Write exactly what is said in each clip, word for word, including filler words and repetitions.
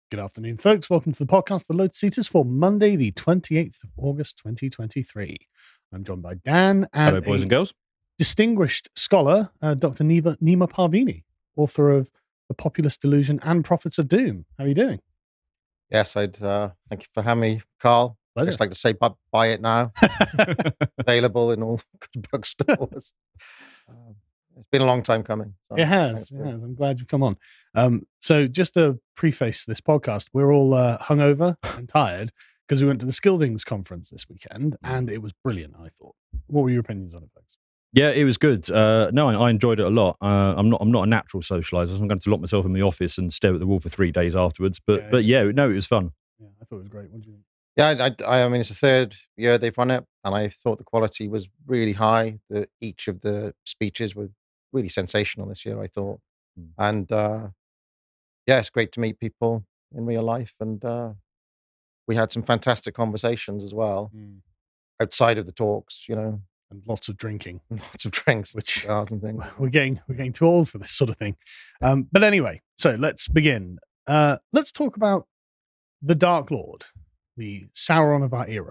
Good afternoon, folks. Welcome to the podcast, The Lotus Eaters, for Monday, the twenty-eighth of August, twenty twenty-three. I'm joined by Dan and Hello, boys and girls. distinguished scholar, uh, Doctor Nima, Nima Parvini, author of The Populist Delusion and Prophets of Doom. How are you doing? Yes, I'd uh, thank you for having me, Carl. I'd just like to say buy, buy it now. Available in all good bookstores. uh, it's been a long time coming. So it has. It has. I'm glad you've come on. Um, so just to preface this podcast, we're all uh, hungover and tired because we went to the Skildings conference this weekend, and it was brilliant, I thought. What were your opinions on it, folks? Yeah, it was good. Uh, no, I, I enjoyed it a lot. Uh, I'm not. I'm not a natural socializer, so I'm going to lock myself in the office and stare at the wall for three days afterwards. But, yeah, but yeah, no, it was fun. Yeah, I thought it was great. What do you think? Yeah, I, I mean, it's the third year they've run it, and I thought the quality was really high. The, each of the speeches were really sensational this year, I thought. Mm. And uh, yeah, it's great to meet people in real life, and uh, we had some fantastic conversations as well mm. outside of the talks, you know. And lots of drinking, lots of drinks, which and things. We're getting we're getting too old for this sort of thing. Um, but anyway, so let's begin. Uh, let's talk about the Dark Lord, the Sauron of our era.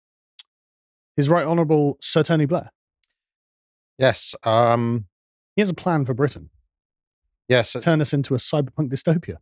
His Right Honourable Sir Tony Blair. Yes, um, he has a plan for Britain. Yes, to turn us into a cyberpunk dystopia.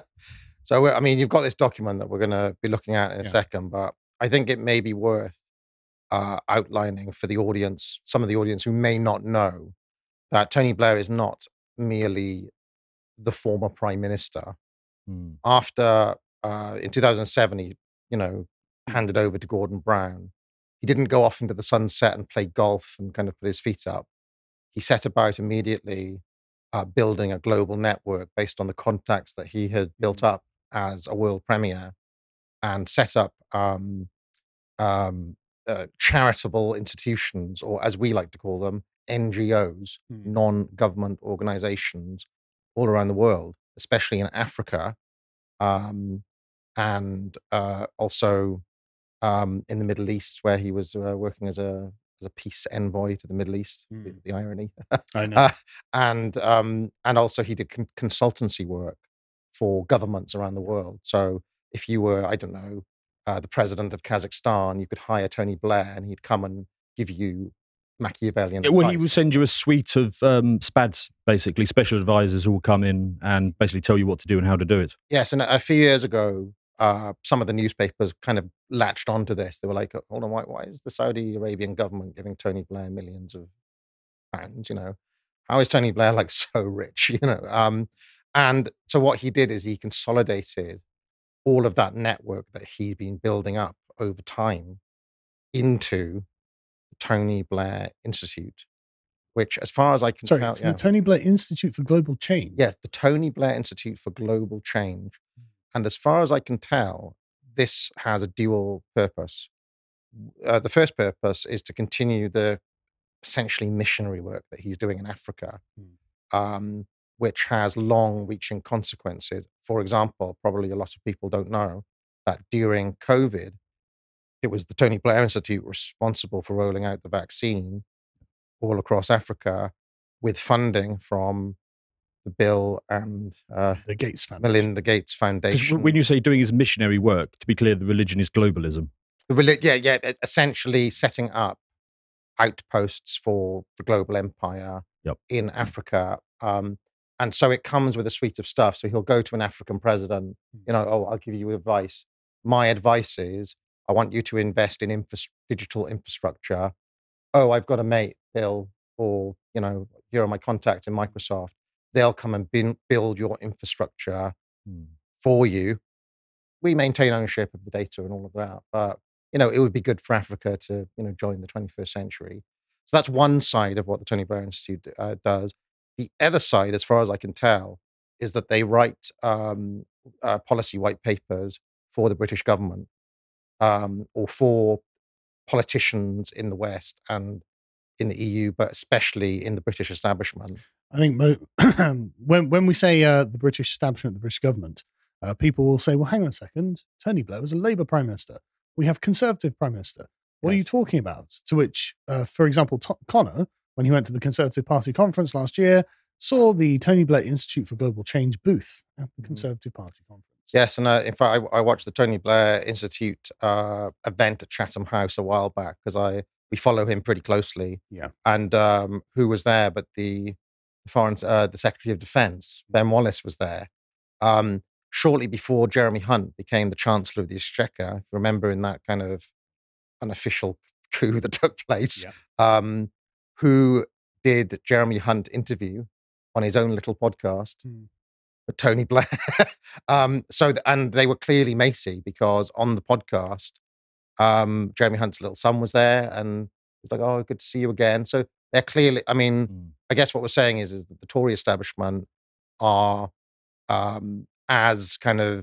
So I mean, you've got this document that we're going to be looking at in a yeah. second, but I think it may be worth. Uh, outlining for the audience, some of the audience who may not know that Tony Blair is not merely the former prime minister. Mm. After, uh, in two thousand seven, he, you know, handed over to Gordon Brown. He didn't go off into the sunset and play golf and kind of put his feet up. He set about immediately uh, building a global network based on the contacts that he had built up as a world premier, and set up um, um, Uh, charitable institutions, or as we like to call them, N G Os, mm. non-government organizations, all around the world, especially in Africa, um, and uh, also um, in the Middle East, where he was uh, working as a as a peace envoy to the Middle East. Mm. The, the irony, I know, uh, and um, and also he did con- consultancy work for governments around the world. So if you were, I don't know. Uh, the president of Kazakhstan, you could hire Tony Blair and he'd come and give you Machiavellian yeah, well, advice. He would send you a suite of um, SPADs, basically, special advisors who will come in and basically tell you what to do and how to do it. Yes, and a few years ago, uh, some of the newspapers kind of latched onto this. They were like, hold on, why, why is the Saudi Arabian government giving Tony Blair millions of pounds, you know? How is Tony Blair, like, so rich, you know? Um, and so what he did is he consolidated all of that network that he'd been building up over time into the Tony Blair Institute, which, as far as I can Sorry, tell, it's yeah, the Tony Blair Institute for Global Change. Yeah, the Tony Blair Institute for Global Change. And as far as I can tell, this has a dual purpose. Uh, the first purpose is to continue the essentially missionary work that he's doing in Africa. Mm. Um, which has long-reaching consequences. For example, probably a lot of people don't know that during COVID, it was the Tony Blair Institute responsible for rolling out the vaccine all across Africa with funding from the Bill and uh, the Gates Foundation. Melinda Gates Foundation. When you say doing his missionary work, to be clear, the religion is globalism. The relig- yeah, yeah, essentially setting up outposts for the global empire yep. in Africa. Um, And so it comes with a suite of stuff. So he'll go to an African president, you know, oh, I'll give you advice. My advice is, I want you to invest in infra- digital infrastructure. Oh, I've got a mate, Bill, or, you know, here are my contacts in Microsoft. They'll come and bin- build your infrastructure hmm. for you. We maintain ownership of the data and all of that. But, you know, it would be good for Africa to, you know, join the twenty-first century. So that's one side of what the Tony Blair Institute uh, does. The other side, as far as I can tell, is that they write um, uh, policy white papers for the British government um, or for politicians in the West and in the E U, but especially in the British establishment. I think mo- when when we say uh, the British establishment, the British government, uh, people will say, well, hang on a second, Tony Blair was a Labour Prime Minister. We have Conservative Prime Minister. What yes. are you talking about? To which, uh, for example, T- Connor, when he went to the Conservative Party conference last year, saw the Tony Blair Institute for Global Change booth at the Conservative Party conference. Yes, and uh, in fact, I, I watched the Tony Blair Institute uh, event at Chatham House a while back because I we follow him pretty closely. Yeah, and um, who was there? But the foreign, uh, the Secretary of Defence, Ben Wallace, was there. Um, shortly before Jeremy Hunt became the Chancellor of the Exchequer, if you remember in that kind of unofficial coup that took place, yeah. um, who did Jeremy Hunt interview on his own little podcast. Hmm. Tony Blair. um, so, th- and they were clearly Macy because on the podcast, um, Jeremy Hunt's little son was there and he was like, oh, good to see you again. So they're clearly, I mean, mm. I guess what we're saying is, is that the Tory establishment are um, as kind of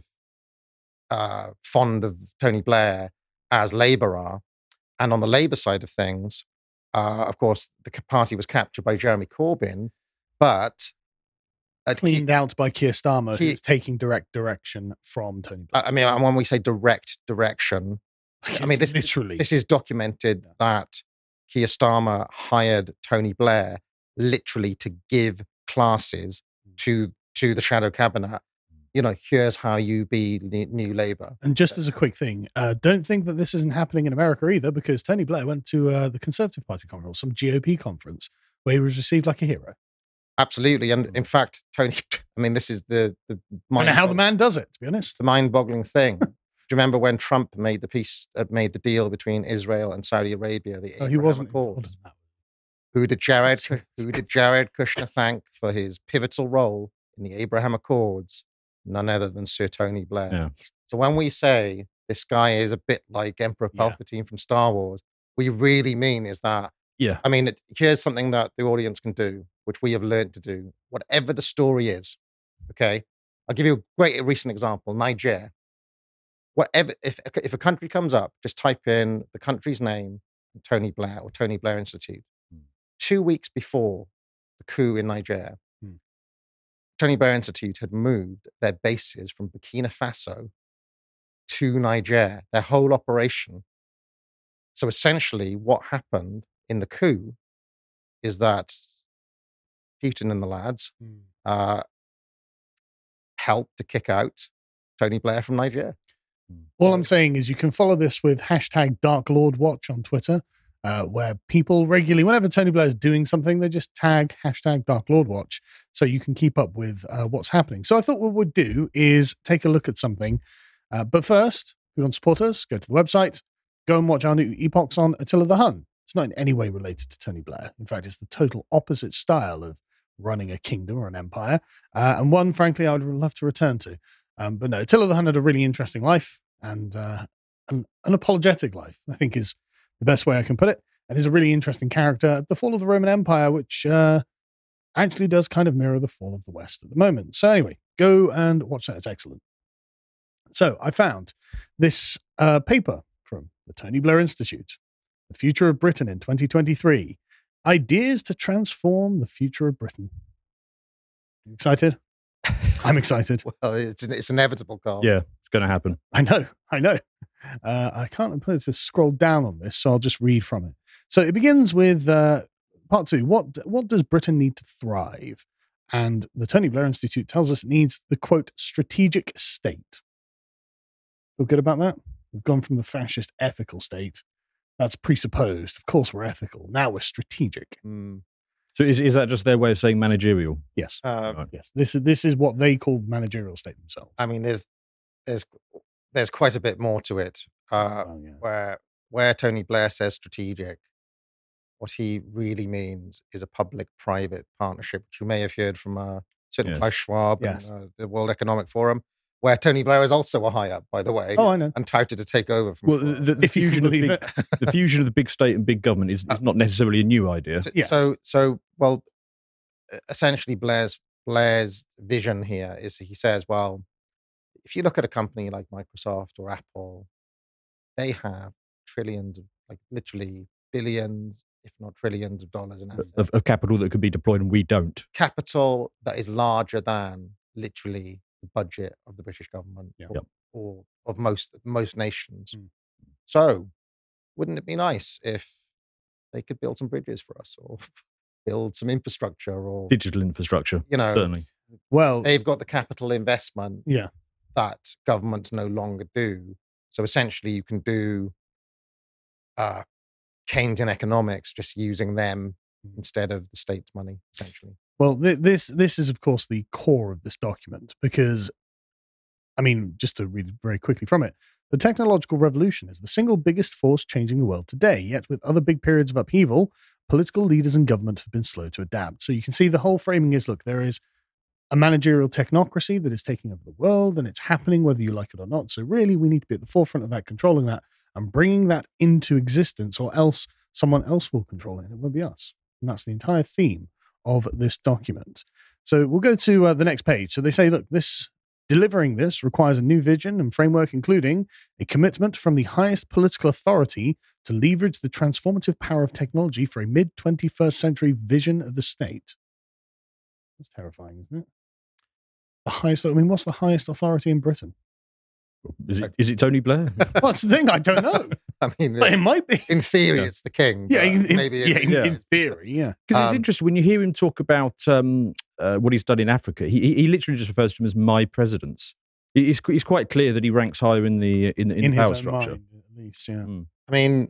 uh, fond of Tony Blair as Labour are. And on the Labour side of things, uh, of course, the party was captured by Jeremy Corbyn, but cleaned out by Keir Starmer, he, who's taking direct direction from Tony Blair. I mean, and when we say direct direction, like I mean this literally this is documented yeah. that Keir Starmer hired Tony Blair literally to give classes mm. to to the shadow cabinet. You know, here's how you be New Labour. And just as a quick thing, uh, don't think that this isn't happening in America either, because Tony Blair went to uh, the Conservative Party conference, some G O P conference, where he was received like a hero. Absolutely, and in fact, Tony. I mean, this is the the. I know how the man does it. To be honest, the mind-boggling thing. Do you remember when Trump made the peace, uh, made the deal between Israel and Saudi Arabia? The oh, he wasn't. Accord. Who did Jared? Who did Jared Kushner thank for his pivotal role in the Abraham Accords? None other than Sir Tony Blair. Yeah. So when we say this guy is a bit like Emperor Palpatine yeah. from Star Wars, what we really mean is that. Yeah. I mean, it, here's something that the audience can do, which we have learned to do, whatever the story is. Okay. I'll give you a great recent example. Niger. Whatever, if, if a country comes up, just type in the country's name, Tony Blair or Tony Blair Institute. Hmm. Two weeks before the coup in Niger, hmm. Tony Blair Institute had moved their bases from Burkina Faso to Niger, their whole operation. So essentially what happened in the coup is that Putin and the lads mm. uh, helped to kick out Tony Blair from Niger. Mm. All so, I'm saying is you can follow this with hashtag Dark Lord Watch on Twitter, uh, where people regularly, whenever Tony Blair is doing something, they just tag hashtag Dark Lord Watch so you can keep up with uh, what's happening. So I thought what we'd do is take a look at something. Uh, but first, if you want to support us, go to the website, go and watch our new Epochs on Attila the Hun. It's not in any way related to Tony Blair. In fact, it's the total opposite style of running a kingdom or an empire, uh, and one, frankly, I would love to return to. Um, but no, Attila the Hun had a really interesting life and uh, an unapologetic life, I think is the best way I can put it. And he's a really interesting character. The fall of the Roman Empire, which uh, actually does kind of mirror the fall of the West at the moment. So anyway, go and watch that. It's excellent. So I found this uh, paper from the Tony Blair Institute, The Future of Britain in twenty twenty-three, Ideas to Transform the Future of Britain. You excited? I'm excited. Well, it's it's inevitable, Carl. Yeah, it's going to happen. I know, I know. Uh, I can't put it to scroll down on this, so I'll just read from it. So it begins with uh, part two. What what does Britain need to thrive? And the Tony Blair Institute tells us it needs the, quote, strategic state. Feel good about that? We've gone from the fascist ethical state. That's presupposed. Of course we're ethical. Now we're strategic. Mm. So is is that just their way of saying managerial? Yes. Uh, right. Yes. This is this is what they call the managerial state themselves. I mean, there's there's there's quite a bit more to it. Uh, oh, yeah. Where where Tony Blair says strategic, what he really means is a public-private partnership, which you may have heard from uh, certain yes. Klaus Schwab yes. and uh, the World Economic Forum. Where Tony Blair is also a high up, by the way. Oh, I know. And touted to take over from. Well, the, the, the fusion of big, the fusion of the big state and big government is, is not necessarily a new idea. So, yes. so, so, well, essentially, Blair's Blair's vision here is he says, well, if you look at a company like Microsoft or Apple, they have trillions, of, like literally billions, if not trillions of dollars in assets. Of, of capital that could be deployed, and we don't. Capital that is larger than literally budget of the British government yeah. or, or of most most nations. Mm. So wouldn't it be nice if they could build some bridges for us or build some infrastructure or digital infrastructure? You know, certainly. Well, they've got the capital investment. Yeah. that governments no longer do. So essentially, you can do uh, Keynesian economics just using them instead of the state's money, essentially. Well, th- this this is, of course, the core of this document because, I mean, just to read very quickly from it, the technological revolution is the single biggest force changing the world today, yet with other big periods of upheaval, political leaders and government have been slow to adapt. So you can see the whole framing is, look, there is a managerial technocracy that is taking over the world, and it's happening whether you like it or not. So really, we need to be at the forefront of that, controlling that, and bringing that into existence, or else someone else will control it, and it won't be us. And that's the entire theme of this document. So we'll go to uh, the next page. So they say, look, this delivering this requires a new vision and framework, including a commitment from the highest political authority to leverage the transformative power of technology for a mid-twenty-first century vision of the state. That's terrifying, isn't it? The highest, I mean, what's the highest authority in Britain? Is it, is it Tony Blair? Well, that's the thing, I don't know. I mean, but it might be. In theory, yeah. it's the king. Yeah, in, in, maybe yeah, it, in, yeah. in theory, yeah. Because Um, it's interesting when you hear him talk about um, uh, what he's done in Africa. He, he literally just refers to him as my presidents. He's, he's quite clear that he ranks higher in the in, in, In the his power own structure. mind, at least, yeah. Mm. I mean,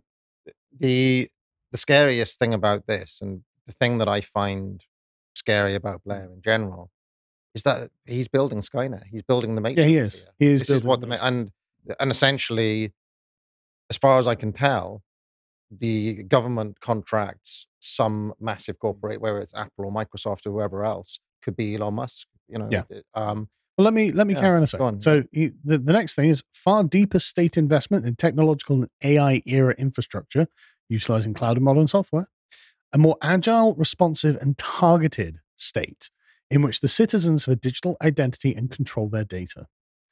the the scariest thing about this, and the thing that I find scary about Blair in general, is that he's building Skynet. He's building the Matrix. Yeah, he is. Here. He is This is building what the the Ma- and and essentially, as far as I can tell, the government contracts some massive corporate, whether it's Apple or Microsoft or whoever else, could be Elon Musk. You know, Yeah. um, Well, let me let me Yeah, carry on a go second. on, So he, the, the next thing is far deeper state investment in technological and A I era infrastructure, utilizing cloud and modern software, a more agile, responsive, and targeted state in which the citizens have a digital identity and control their data.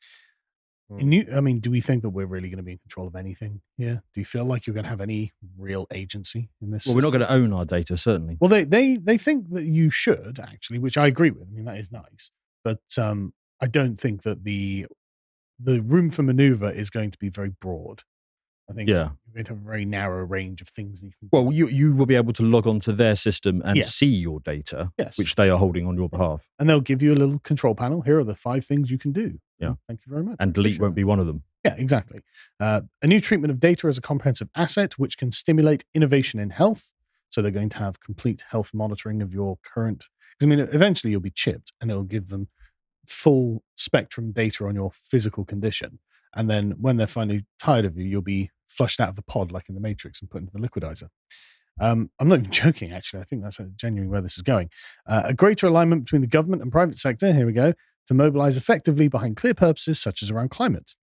Hmm. And you, I mean, do we think that we're really going to be in control of anything here? Do you feel like you're going to have any real agency in this? Well, we're not system? going to own our data, certainly. Well, they they they think that you should actually, which I agree with. I mean, that is nice, but um, I don't think that the the room for maneuver is going to be very broad. I think Yeah. you're going to have a very narrow range of things that you can. Well, you you will be able to log onto their system and Yes. see your data, Yes. which they are holding on your behalf. and they'll give you a little control panel. Here are the five things you can do. Yeah. Well, thank you very much. And delete Appreciate won't that. be one of them. Yeah, exactly. Uh, a new treatment of data as a comprehensive asset, which can stimulate innovation in health. So they're going to have complete health monitoring of your current. Because I mean, eventually you'll be chipped, and it'll give them full spectrum data on your physical condition. And then when they're finally tired of you, you'll be flushed out of the pod like in the Matrix and put into the liquidizer. Um, I'm not even joking, actually. I think that's genuinely where this is going. Uh, a greater alignment between the government and private sector, here we go, to mobilize effectively behind clear purposes such as around climate.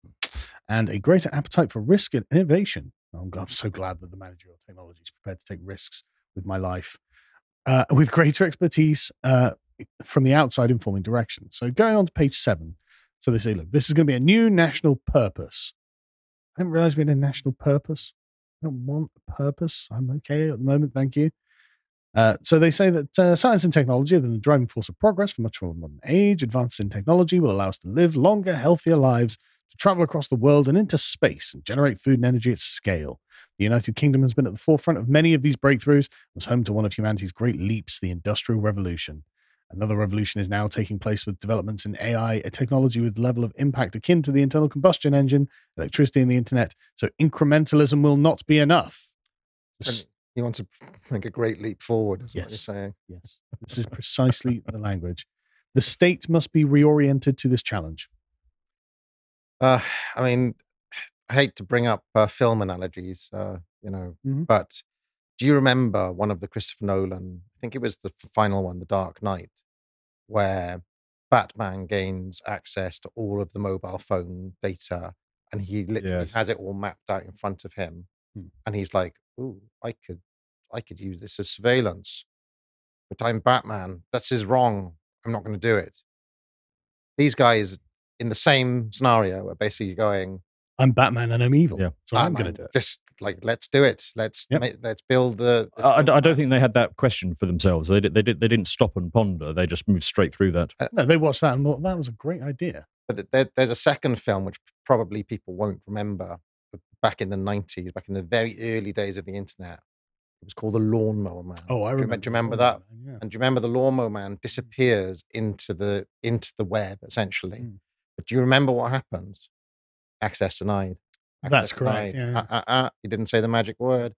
And a greater appetite for risk and innovation. Oh, God, I'm so glad that the managerial technology is prepared to take risks with my life. Uh, with greater expertise uh, from the outside informing direction. So going on to page seven. So they say, look, this is going to be a new national purpose. I didn't realize we had a national purpose. I don't want a purpose. I'm okay at the moment, thank you. Uh, so they say that uh, science and technology have been the driving force of progress for much more modern age. Advances in technology will allow us to live longer, healthier lives, to travel across the world and into space and generate food and energy at scale. The United Kingdom has been at the forefront of many of these breakthroughs and was home to one of humanity's great leaps, the Industrial Revolution. Another revolution is now taking place with developments in A I, a technology with level of impact akin to the internal combustion engine, electricity, and the internet. So incrementalism will not be enough. And you want to make a great leap forward, is what you're Yes. saying. Yes, this is precisely the language. The state must be reoriented to this challenge. Uh, I mean, I hate to bring up uh, film analogies, uh, you know, Mhm. but do you remember one of the Christopher Nolan? I think it was the f- final one, The Dark Knight, where Batman gains access to all of the mobile phone data, and he literally Yes. has it all mapped out in front of him, Hmm. and he's like, "Ooh, I could, I could use this as surveillance, but I'm Batman. This is wrong. I'm not going to do it." These guys in the same scenario are basically going, I'm Batman and I'm evil. Yeah. So I'm "Batman, going to do it. Just like, let's do it. Let's Yep. make, let's build the. let's I, I build don't- I the don't think they had that question for themselves. They did, they did. They didn't stop and ponder. They just moved straight through that. No, they watched that and thought that was a great idea. But th- there, there's a second film which probably people won't remember. But back in the nineties, back in the very early days of the internet, it was called The Lawnmower Man. Oh, I Do you remember. rem- do you remember Oh, that? Yeah. And do you remember the Lawnmower Man disappears into the into the web essentially Mm. But do you remember what happens? Access denied. Access That's correct. denied. Yeah. Uh, uh, uh, you didn't say the magic word.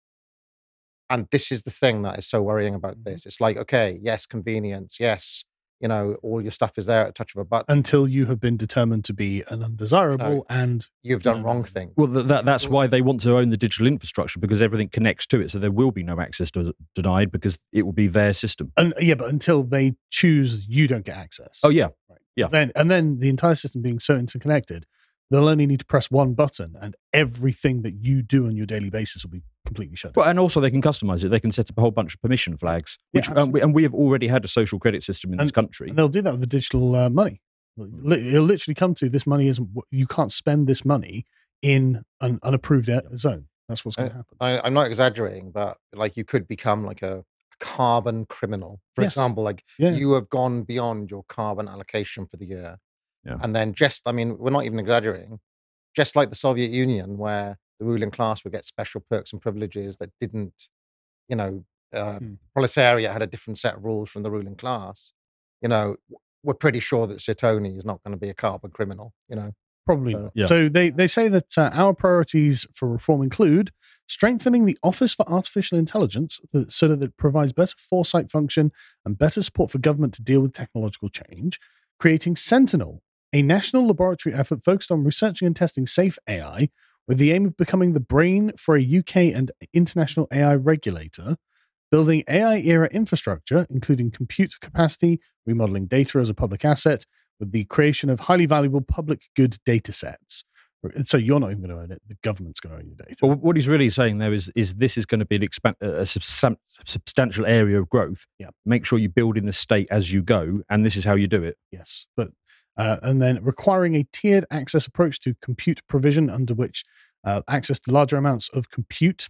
And this is the thing that is so worrying about this. It's like, okay, yes, convenience. Yes, you know, all your stuff is there at a touch of a button. Until you have been determined to be an undesirable No, and you've done wrong thing. Well, th- that, that's why they want to own the digital infrastructure, because everything connects to it. So there will be no access to, denied because it will be their system. And yeah, but until they choose, you don't get access. Oh, yeah. Right. Yeah. Then, and then the entire system being so interconnected, they'll only need to press one button and everything that you do on your daily basis will be completely shut down. Well, and also they can customize it. They can set up a whole bunch of permission flags, which Yeah, um, we, and we have already had a social credit system in and, this country. And they'll do that with the digital uh, money. It'll literally come to this money isn't, you can't spend this money in an unapproved zone. That's what's going to happen. I, I'm not exaggerating, but like you could become like a, a carbon criminal. For yes. example, like yeah. you have gone beyond your carbon allocation for the year. Yeah. And then just, I mean, we're not even exaggerating, just like the Soviet Union, where the ruling class would get special perks and privileges that didn't, you know, uh, hmm. proletariat had a different set of rules from the ruling class. You know, we're pretty sure that Suetoni is not going to be a carbon criminal, you know. Probably not. Yeah. So they, they say that uh, our priorities for reform include strengthening the Office for Artificial Intelligence that, so that it provides better foresight function and better support for government to deal with technological change, creating Sentinel, a national laboratory effort focused on researching and testing safe A I with the aim of becoming the brain for a U K and international A I regulator, building A I-era infrastructure, including compute capacity, remodeling data as a public asset, with the creation of highly valuable public good data sets. So you're not even going to own it. The government's going to own your data. Well, what he's really saying there is, is this is going to be an expand, a substan- substantial area of growth. Yeah. Make sure you build in the state as you go, and this is how you do it. Yes. But uh, and then requiring a tiered access approach to compute provision, under which uh, access to larger amounts of compute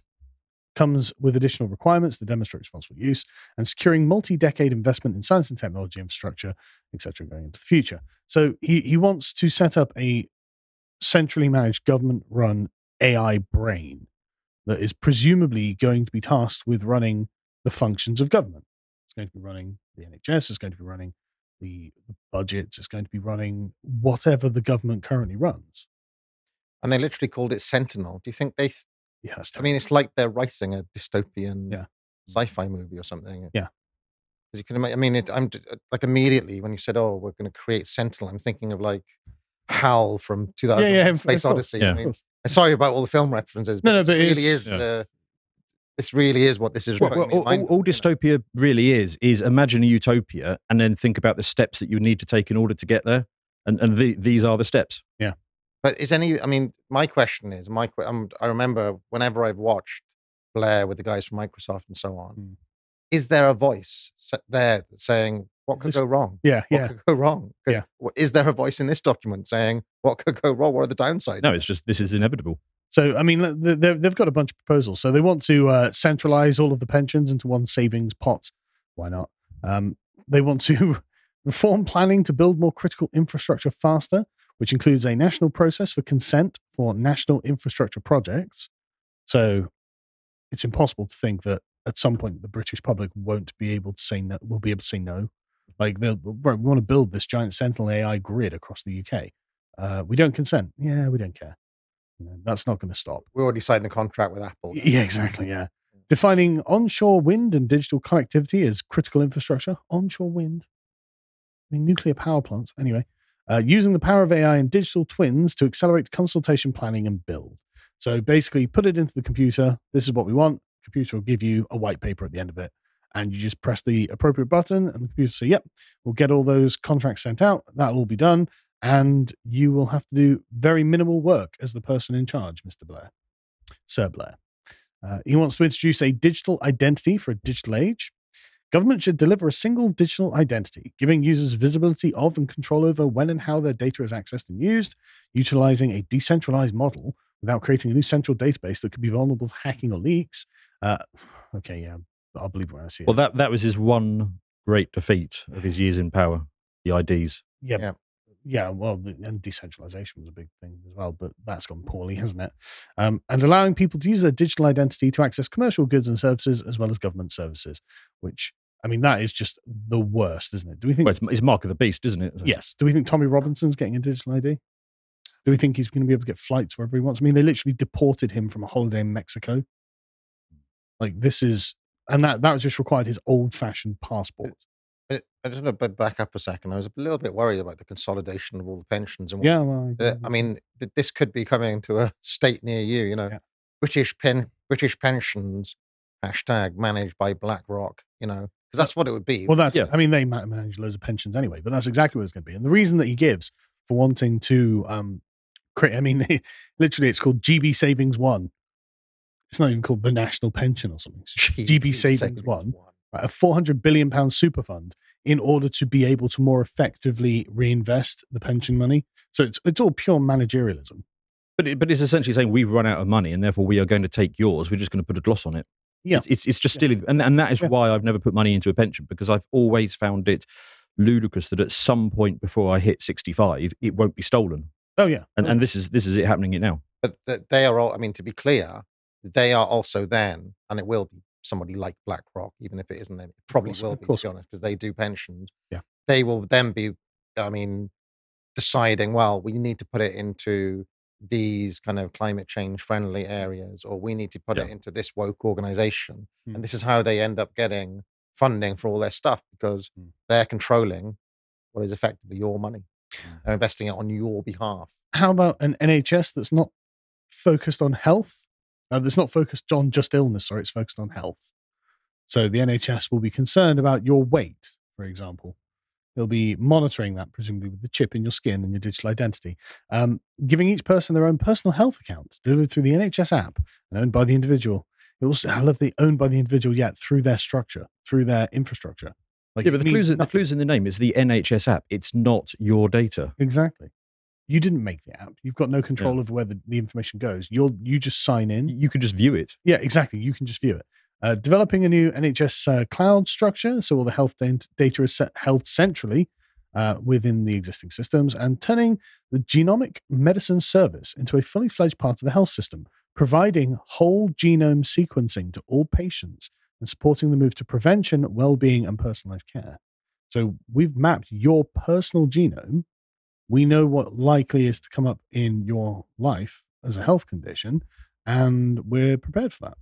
comes with additional requirements to demonstrate responsible use, and securing multi-decade investment in science and technology infrastructure, et cetera, going into the future. So he, he wants to set up a centrally managed government-run A I brain that is presumably going to be tasked with running the functions of government. It's going to be running the N H S, it's going to be running the, the budgets, it's going to be running whatever the government currently runs. And they literally called it Sentinel. Do you think they... Th- Yeah, I mean, it's like they're writing a dystopian yeah. sci-fi movie or something. Yeah. You can imagine, I mean, it, I'm like immediately when you said, "Oh, we're going to create Sentinel," I'm thinking of like HAL from two thousand yeah, yeah, Space Odyssey. Yeah. I mean, I'm sorry about all the film references, but, no, no, this but really is. yeah. Uh, this really is what this is. Well, well, all, all, all dystopia really is is imagine a utopia and then think about the steps that you need to take in order to get there, and and the, these are the steps. Yeah. But is any? I mean, my question is, my um, I remember whenever I've watched Blair with the guys from Microsoft and so on, mm. is there a voice there saying what could this, go wrong? Yeah, what yeah. could go wrong? Could, yeah. Is there a voice in this document saying what could go wrong? What are the downsides? No, it's just this is inevitable. So, I mean, they've got a bunch of proposals. So they want to uh, centralize all of the pensions into one savings pot. Why not? Um, they want to reform planning to build more critical infrastructure faster, which includes a national process for consent for national infrastructure projects. So it's impossible to think that at some point the British public won't be able to say no, will be able to say no. Like, they'll, we want to build this giant Sentinel A I grid across the U K. Uh, we don't consent. Yeah, we don't care. You know, that's not going to stop. We already signed the contract with Apple. Yeah, exactly, yeah. Defining onshore wind and digital connectivity as critical infrastructure. Onshore wind. I mean, nuclear power plants. Anyway. Uh, using the power of A I and digital twins to accelerate consultation, planning, and build. So basically, put it into the computer. This is what we want. The computer will give you a white paper at the end of it. And you just press the appropriate button, and the computer will say, yep, we'll get all those contracts sent out. That'll all be done. And you will have to do very minimal work as the person in charge, Mister Blair. Sir Blair. Uh, he wants to introduce a digital identity for a digital age. Government should deliver a single digital identity, giving users visibility of and control over when and how their data is accessed and used, utilizing a decentralized model without creating a new central database that could be vulnerable to hacking or leaks. Uh, okay, yeah, I'll believe it when I see it. Well, that, that was his one great defeat of his years in power, the I Ds. Yeah, yeah, yeah well, and decentralization was a big thing as well, but that's gone poorly, hasn't it? Um, and allowing people to use their digital identity to access commercial goods and services as well as government services, which I mean, that is just the worst, isn't it? Do we think well, it's, it's Mark of the Beast, isn't it? Yes. Do we think Tommy Robinson's getting a digital I D? Do we think he's going to be able to get flights wherever he wants? I mean, they literally deported him from a holiday in Mexico. Like, this is, and that that just required his old-fashioned passport. I, I just want to back up a second. I was a little bit worried about the consolidation of all the pensions. And yeah, well, I, I mean, this could be coming to a state near you. You know, yeah. British pen British pensions hashtag managed by BlackRock. You know, because that's what it would be. Well, that's. Yeah. I mean, they manage loads of pensions anyway, but that's exactly what it's going to be. And the reason that he gives for wanting to um, create, I mean, literally, it's called G B Savings One. It's not even called the National Pension or something. It's G B Savings, Savings One, right, a four hundred billion pound super fund in order to be able to more effectively reinvest the pension money. So it's it's all pure managerialism. But it, but it's essentially saying we've run out of money and therefore we are going to take yours. We're just going to put a gloss on it. Yeah, it's it's, it's just yeah. stealing, and and that is yeah. why I've never put money into a pension, because I've always found it ludicrous that at some point before I hit sixty-five, it won't be stolen. Oh yeah, and oh, and yeah. this is this is it happening it now. But they are all. I mean, to be clear, they are also then, and it will be somebody like BlackRock, even if it isn't them. It probably course, will be, course. to be honest, because they do pensions. Yeah, they will then be. I mean, deciding, well, we need to put it into these kind of climate change friendly areas, or we need to put yeah. it into this woke organization. Mm. And this is how they end up getting funding for all their stuff, because mm. they're controlling what is effectively your money. Mm. They're investing it on your behalf. How about an N H S that's not focused on health? Uh, that's not focused on just illness, sorry, it's focused on health. So the N H S will be concerned about your weight, for example. They'll be monitoring that, presumably with the chip in your skin and your digital identity, um, giving each person their own personal health account delivered through the N H S app and owned by the individual. It also, I love the owned by the individual, yet through their structure, through their infrastructure. Like, yeah, but the clue's, the clue's in the name. It's the N H S app. It's not your data. Exactly. You didn't make the app. You've got no control yeah. over where the, the information goes. You'll you just sign in. You can just view it. Yeah, exactly. You can just view it. Uh, developing a new N H S uh, cloud structure, so all the health data is set, held centrally uh, within the existing systems, and turning the genomic medicine service into a fully fledged part of the health system, providing whole genome sequencing to all patients and supporting the move to prevention, well-being, and personalized care. So we've mapped your personal genome. We know what likely is to come up in your life as a health condition, and we're prepared for that.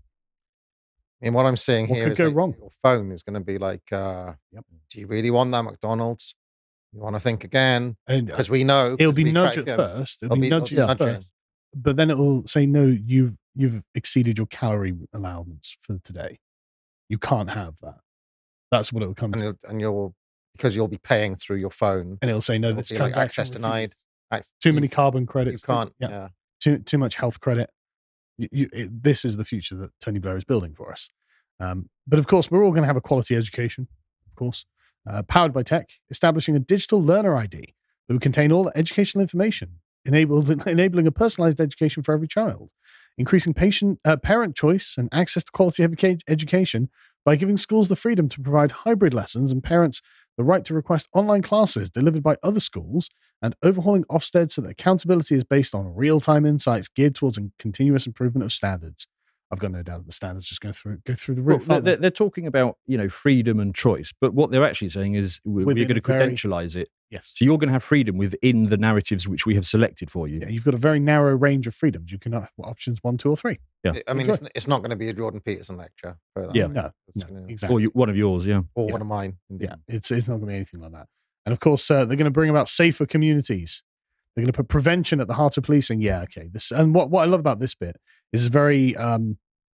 I mean, what I'm seeing what here could is go like wrong? Your phone is going to be like, uh, yep. do you really want that McDonald's? You want to think again? Because uh, we know it'll be nudge at them. first. It'll, it'll be, be nudge at first, but then it'll say, no, you've you've exceeded your calorie allowance for today. You can't have that. That's what it will come and to. You'll, and you'll because you'll be paying through your phone, and it'll say, no, this like access denied. Access, too many carbon credits. You can't. Too, yeah. yeah. Too too much health credit. You, you, it, this is the future that Tony Blair is building for us. Um, but of course, we're all going to have a quality education, of course, uh, powered by tech, establishing a digital learner I D that will contain all educational information, enabled, enabling a personalized education for every child, increasing patient, uh, parent choice and access to quality educa- education by giving schools the freedom to provide hybrid lessons and parents the right to request online classes delivered by other schools, and overhauling Ofsted so that accountability is based on real-time insights geared towards a continuous improvement of standards. I've got no doubt that the standards just go through go through the roof. Well, they're, they're talking about, you know, freedom and choice, but what they're actually saying is we're, we're going to credentialize it. Yes. So you're going to have freedom within the narratives which we have selected for you. Yeah, you've got a very narrow range of freedoms. You can have options one, two, or three. Yeah. I mean, it's, it's not going to be a Jordan Peterson lecture. Yeah. No, no gonna, exactly. Or you, one of yours, yeah. Or yeah. one of mine. Indeed. Yeah, it's it's not going to be anything like that. And of course, uh, they're going to bring about safer communities. They're going to put prevention at the heart of policing. Yeah, okay. This and what, what I love about this bit is very, um,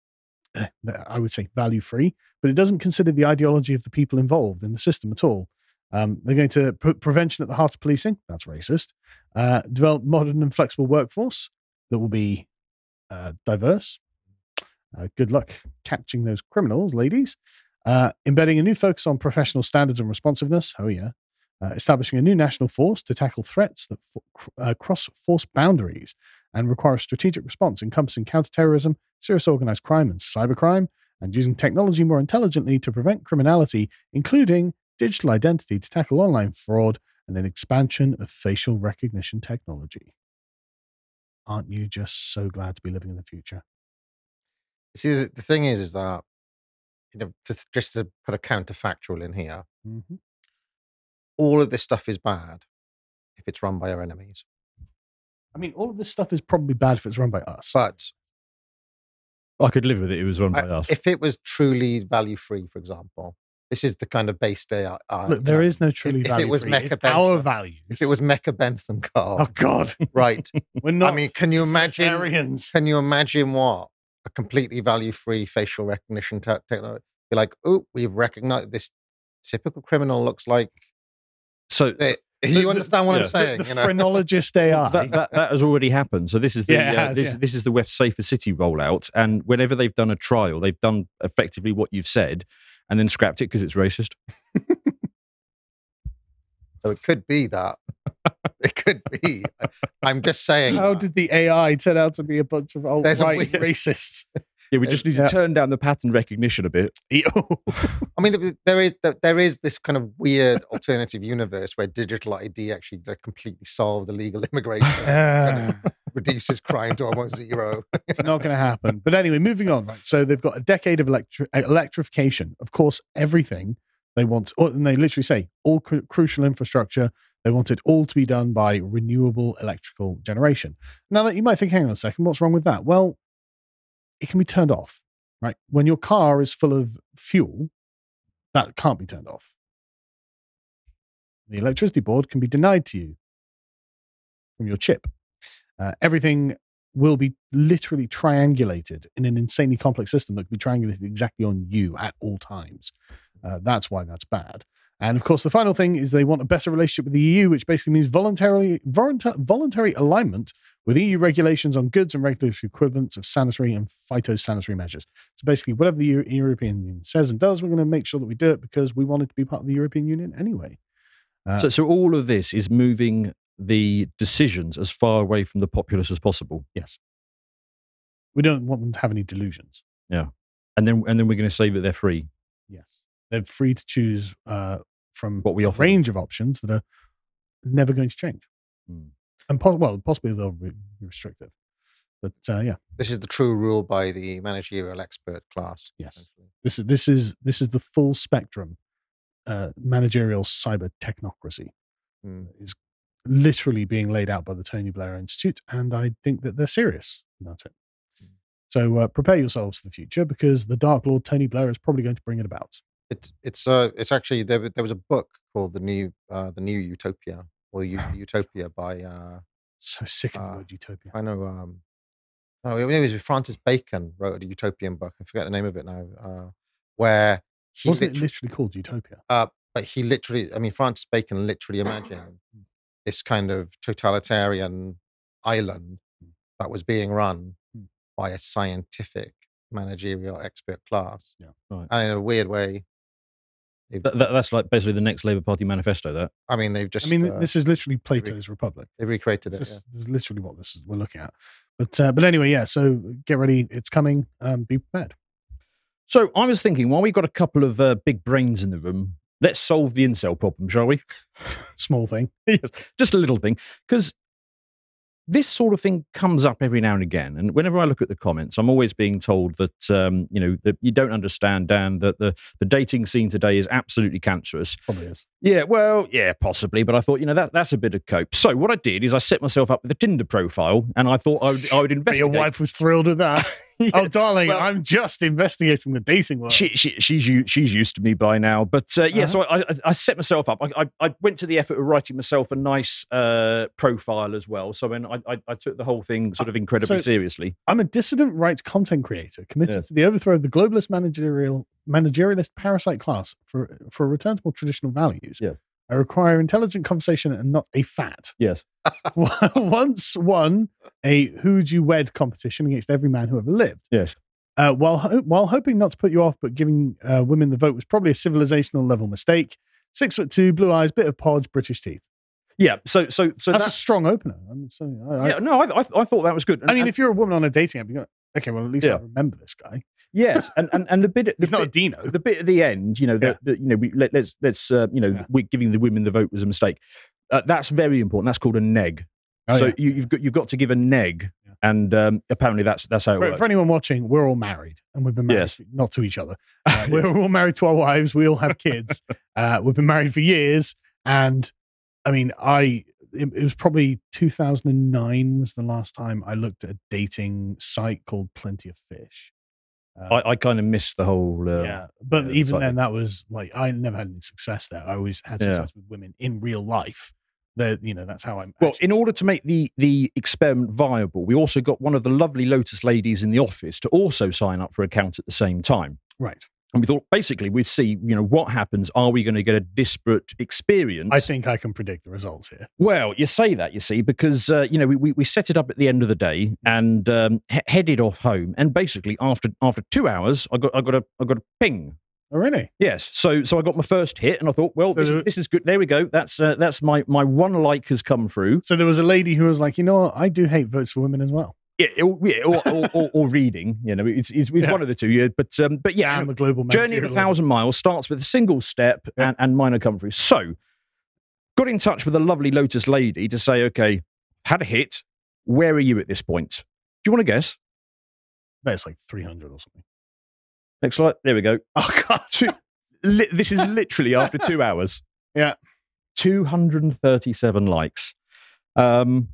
I would say, value free, but it doesn't consider the ideology of the people involved in the system at all. Um, they're going to put prevention at the heart of policing. That's racist. Uh, develop modern and flexible workforce that will be uh, diverse. Uh, good luck catching those criminals, ladies. Uh, embedding a new focus on professional standards and responsiveness. Oh, yeah. Uh, establishing a new national force to tackle threats that f- uh, cross force boundaries and require a strategic response encompassing counterterrorism, serious organized crime, and cybercrime, and using technology more intelligently to prevent criminality, including digital identity to tackle online fraud and an expansion of facial recognition technology. Aren't you just so glad to be living in the future? See, the, the thing is, is that you know, to, just to put a counterfactual in here, mm-hmm. all of this stuff is bad if it's run by our enemies. I mean, all of this stuff is probably bad if it's run by us. But I could live with it. It was run by I, us. If it was truly value free, for example, this is the kind of base day. I, Look, there know, is no truly if, value if it was free. Mecha It's Bentham, our values. If it was Mecha Bentham, Carl. Oh God, right? We're not. I mean, can you imagine? Arians. Can you imagine what a completely value free facial recognition te- technology? Be like, oh, we've recognized this typical criminal looks like. So. They, You understand what yeah. I'm saying? The, the you know? phrenologist A I. that, that, that has already happened. So this is the Yeah, it uh, has, this, yeah. this is the West Safer City rollout. And whenever they've done a trial, they've done effectively what you've said, and then scrapped it because it's racist. So it could be that. It could be. I'm just saying. How that. did the A I turn out to be a bunch of old There's a right weird- racists? Yeah, we just need to Yeah. turn down the pattern recognition a bit. I mean, there is there is this kind of weird alternative universe where digital I D actually like, completely solved illegal immigration, Uh, reduces crime to almost zero. it's not going to happen. But anyway, moving on. Right. So they've got a decade of electri- electrification. Of course, everything they want, or, and they literally say all cru- crucial infrastructure. They want it all to be done by renewable electrical generation. Now that you might think, hang on a second, what's wrong with that? Well, it can be turned off, right? When your car is full of fuel, that can't be turned off. The electricity board can be denied to you from your chip. Uh, everything will be literally triangulated in an insanely complex system that can be triangulated exactly on you at all times. Uh, that's why that's bad. And of course, the final thing is they want a better relationship with the E U, which basically means voluntarily voluntar, voluntary alignment with E U regulations on goods and regulatory equivalents of sanitary and phytosanitary measures. So basically, whatever the Euro- European Union says and does, we're going to make sure that we do it because we want it to be part of the European Union anyway. Uh, So, so all of this is moving the decisions as far away from the populace as possible. yes. We don't want them to have any delusions. Yeah, and then and then we're going to say that they're free. Yes. They're free to choose uh, from What we a offer. range of options that are never going to change. Hmm. And pos- well, possibly they'll be restrictive. But uh, yeah, This is the true rule by the managerial expert class. Yes. essentially. this is this is this is the full spectrum uh, managerial cyber technocracy Hmm. is literally being laid out by the Tony Blair Institute, and I think that they're serious about it. So uh, prepare yourselves for the future because the Dark Lord Tony Blair is probably going to bring it about. It, it's uh, it's actually there. There was a book called the new uh, the new Utopia or U- Utopia by uh, So sick of the Uh, word utopia. I know. Um, oh, it was Francis Bacon wrote a utopian book. I forget the name of it now. Uh, where he Wasn't it literally, literally called Utopia? uh, but he literally, I mean, Francis Bacon literally imagined this kind of totalitarian island that was being run Hmm. by a scientific managerial expert class. Yeah, right. And in a weird way, they've- That, that, that's like basically the next Labour Party manifesto. That I mean, they've just. I mean, uh, this is literally Plato's Republic. they've recreated it. This, yeah. is, this is literally what this is we're looking at. But uh, but anyway, yeah. So get ready, it's coming. Um, be prepared. So I was thinking, while we've got a couple of uh, big brains in the room, let's solve the incel problem, shall we? Small thing. Yes, just a little thing, because this sort of thing comes up every now and again. And whenever I look at the comments, I'm always being told that, um, you know, that you don't understand, Dan, that the, the dating scene today is absolutely cancerous. Probably is. Yeah, well, yeah, possibly. But I thought, you know, that that's a bit of cope. So what I did is I set myself up with a Tinder profile, and I thought I would, I would But your investigate. wife was thrilled with that. Yeah, Oh, darling, well- I'm just investigating the dating world. She, she, she's u- she's used to me by now, but uh, yeah. Uh-huh. So I, I, I set myself up. I, I, I went to the effort of writing myself a nice uh, profile as well. So then I, I, I took the whole thing sort of incredibly So- seriously. I'm a dissident rights content creator committed Yeah. to the overthrow of the globalist managerial managerialist parasite class for for a return to more traditional values. Yeah. I require intelligent conversation and not a fat. Yes. Once won a who'd you wed competition against every man who ever lived. Yes. Uh, while ho- while hoping not to put you off, but giving uh, women the vote was probably a civilizational level mistake. Six foot two, blue eyes, bit of podge, British teeth. Yeah. So so so That's that, a strong opener. I'm sorry, I, I- yeah. No, I, I I thought that was good. And, I mean, and- if you're a woman on a dating app, you go, okay, well, at least Yeah. I remember this guy. yes, and, and and the bit the He's not a bit, Dino. the bit at the end, you know, the, Yeah. the, you know, we, let, let's let's uh, you know, Yeah. we giving the women the vote was a mistake. Uh, that's very important. That's called a neg. Oh, so yeah. you, you've got you've got to give a neg Yeah. And um, apparently that's that's how it For, works. for anyone watching, we're all married, and we've been married, Yes. not to each other. Uh, we're all married to our wives. We all have kids. Uh, we've been married for years, and I mean, I it, it was probably two thousand nine was the last time I looked at a dating site called Plenty of Fish. Uh, I, I kind of missed the whole. Uh, yeah, but yeah, even slightly. then, that was like I never had any success there. I always had Yeah. success with women in real life. That you know, that's how I'm. Well, actually- in order to make the the experiment viable, we also got one of the lovely Lotus ladies in the office to also sign up for account at the same time. right. And we thought basically we'd see, you know, what happens. Are we going to get a disparate experience? I think I can predict the results here. Well, you say that, you see, because, uh, you know, we, we, we set it up at the end of the day and um, he- headed off home. And basically after after two hours, I got I got a I got a ping. Oh, really? Yes. So so I got my first hit and I thought, well, So this, there- this is good. There we go. That's uh, that's my, my one like has come through. So there was a lady who was like, you know what? I do hate votes for women as well. Yeah, or, yeah, or, or, or, or reading, you know, it's, it's, it's Yeah. one of the two. Yeah, but um, but yeah, And the global Journey of a managerial- Thousand Miles starts with a single step Yeah. and, and minor come through. So, got in touch with a lovely Lotus lady to say, okay, had a hit. Where are you at this point? Do you want to guess? Bet it's like three hundred or something. Next slide. There we go. Oh, God. Two, li- this is literally after two hours. Yeah. two hundred thirty-seven likes. Um,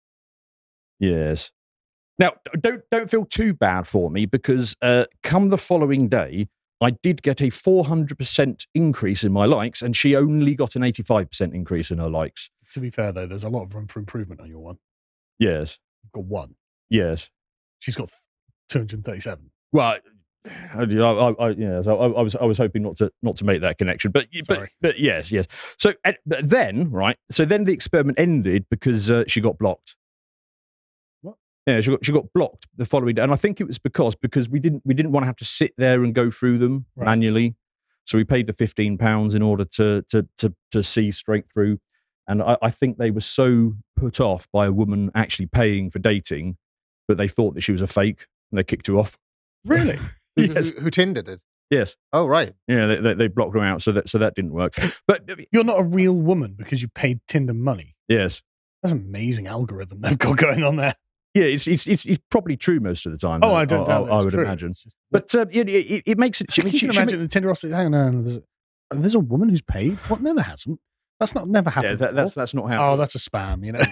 yes. Now, don't don't feel too bad for me because uh, come the following day, I did get a four hundred percent increase in my likes, and she only got an eighty-five percent increase in her likes. To be fair, though, there's a lot of room for improvement on your one. Yes, You've got one. yes. She's got two hundred thirty-seven. Well, I, I, I, yes, I, I was I was hoping not to not to make that connection, but but, Sorry. but yes, yes. So and- but then, right? So then the experiment ended because uh, she got blocked. What? Yeah, she got she got blocked the following day, and I think it was because because we didn't we didn't want to have to sit there and go through them Right. manually, so we paid the fifteen pounds in order to to to to see straight through, and I, I think they were so put off by a woman actually paying for dating, that they thought that she was a fake, and they kicked her off. Really? Who, Yes. who, who Tindered it? Yes. Oh, right. Yeah, they, they, they blocked her out, so that so that didn't work. But You're not a real woman because you paid Tinder money. yes, That's an amazing algorithm they've got going on there. yeah, it's it's it's, it's probably true most of the time. Oh, though, I don't doubt I, that's would true. imagine. It's just- But uh, it, it, it makes it. I I mean, can she, she imagine ma- the Tinder officer. Hang on, there's a, there's a woman who's paid. What? No, there hasn't. That's not never yeah, happened. that, that's before. that's not how. Oh, that's a spam. You know.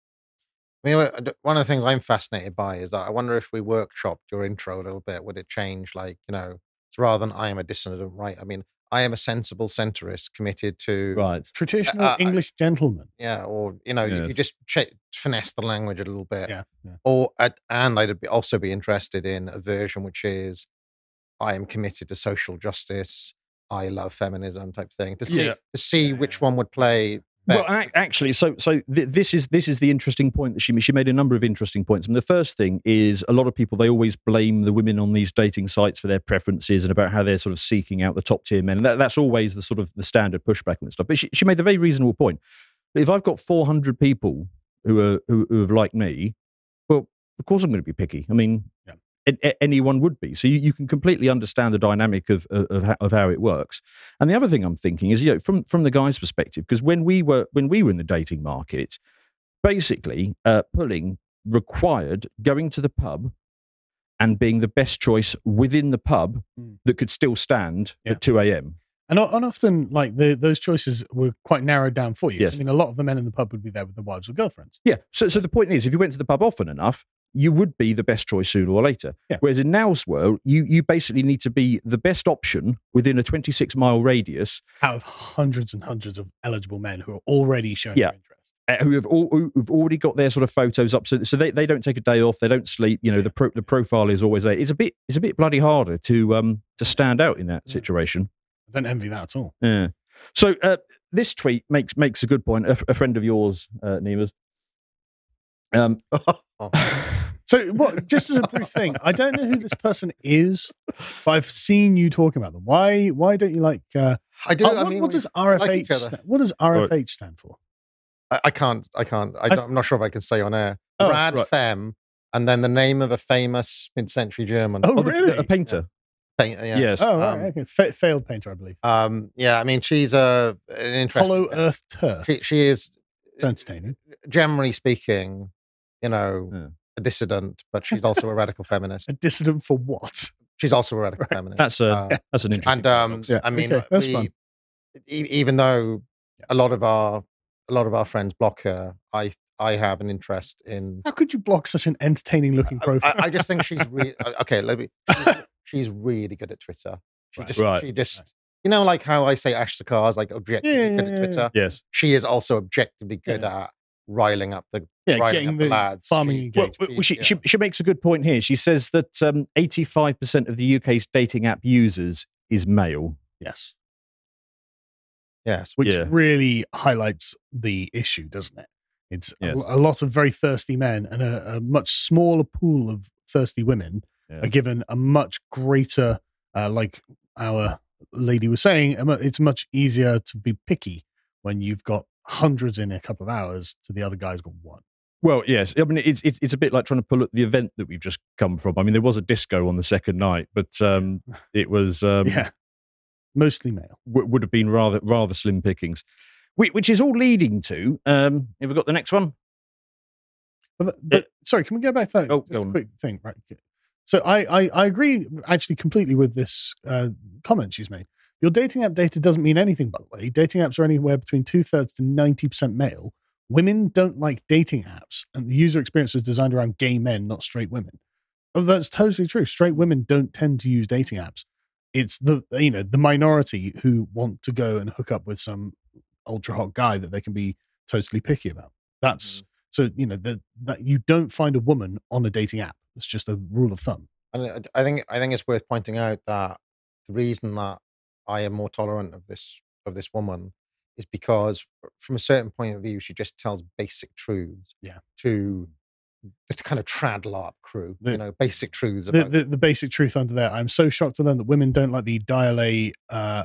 I mean, uh, one of the things I'm fascinated by is that I wonder if we workshopped your intro a little bit, would it change? Like, you know, it's rather than I am a dissident, right? I mean, I am a sensible centrist committed to, right. Traditional Uh, I- English gentleman. yeah, or, you know, if Yes. you just ch- finesse the language a little bit. Yeah. yeah. Or, at- and I'd be, also be interested in a version which is, I am committed to social justice, I love feminism type thing, to see, Yeah. to see which one would play Well, best. ac- actually, so so th- this is this is the interesting point that she made. She made a number of interesting points. And the first thing is a lot of people, they always blame the women on these dating sites for their preferences and about how they're sort of seeking out the top tier men. And that, that's always the sort of the standard pushback and stuff. But she, she made a very reasonable point. But if I've got four hundred people who are who, who have liked me, well, of course I'm going to be picky. I mean, Yeah. a- a- anyone would be. So you, you can completely understand the dynamic of of, of, how, of how it works. And the other thing I'm thinking is, you know, from from the guy's perspective, because when we were when we were in the dating market, basically uh, pulling required going to the pub and being the best choice within the pub Mm. that could still stand Yeah. at two a.m. And, o- and often, like the, those choices were quite narrowed down for you. 'Cause, Yes. I mean, a lot of the men in the pub would be there with their wives or girlfriends. Yeah. So, so the point is, if you went to the pub often enough, you would be the best choice sooner or later. Yeah. Whereas in now's world, you you basically need to be the best option within a twenty-six mile radius, Out of hundreds and hundreds of eligible men who are already showing Yeah. their interest. uh, who have all, who've already got their sort of photos up, so so they, they don't take a day off, they don't sleep. You know, the pro, the profile is always there. It's a bit it's a bit bloody harder to um to stand out in that Yeah. situation. I don't envy that at all. Yeah. So uh, this tweet makes makes a good point. A, f- a friend of yours, uh, Neema's. Um, So, what? Just as a brief thing, I don't know who this person is, but I've seen you talking about them. Why? Why don't you like? Uh, I do. oh, I what, mean, what we- does R F H? like each other. sta- what does R F H stand for? I, I can't. I can't. I don't, I'm not sure if I can say on air. Oh, Rad right. Femme, and then the name of a famous mid-century German. Oh, oh, the- really? a painter. paint- yeah. Yes. Oh, right, Um, okay. Fa- failed painter, I believe. Um, yeah, I mean, she's a an interesting. Hollow Earth Turf. She, she is, It's entertaining. generally speaking, you know, Yeah. a dissident, but she's also a radical feminist. A dissident for what? She's also a radical Right. feminist. That's a Uh, that's an interesting. and um, paradox. Yeah, I mean, okay, that's we, fun. e- even though Yeah. a lot of our a lot of our friends block her, I I have an interest in. How could you block such an entertaining looking I, profile? I, I just think she's really okay. Let me. She's, she's really good at Twitter. She Right. just Right. she just you know like how I say Ash Sakar is like objectively Yeah, good yeah, at yeah, Twitter. Yes. She is also objectively good at riling up the yeah, riling getting up the, the lads. farming She- Well, engagement. well, she, yeah. she, she makes a good point here. She says that um, eighty-five percent of the U K's dating app users is male. Yes. yes, Which Yeah. really highlights the issue, doesn't it? It's a- Yes. a, lot of very thirsty men and a, a much smaller pool of thirsty women Yeah. are given a much greater, uh, like our lady was saying, a mu- it's much easier to be picky when you've got hundreds in a couple of hours to the other guy's got one. Well, yes. I mean, it's, it's it's a bit like trying to pull at the event that we've just come from. I mean, there was a disco on the second night, but um, it was um, Yeah. Mostly male. w- would have been rather rather slim pickings, Whi- which is all leading to. Um, have we got the next one? But, th- but sorry, can we go back to that? Oh, Just go a on. quick thing, right? So I, I, I agree actually completely with this uh, comment she's made. Your dating app data doesn't mean anything, by the way. Dating apps are anywhere between two thirds to ninety percent male. Women don't like dating apps, and the user experience was designed around gay men, not straight women. Oh, that's totally true. Straight women don't tend to use dating apps. It's the you know the minority who want to go and hook up with some ultra hot guy that they can be totally picky about. That's so you know that that you don't find a woman on a dating app. It's just a rule of thumb. and I think I think it's worth pointing out that the reason that I am more tolerant of this of this woman is because from a certain point of view, she just tells basic truths Yeah. to the kind of trad larp crew, The- you know, basic truths The, about the the basic truth under there. I'm so shocked to learn that women don't like the Dial A uh,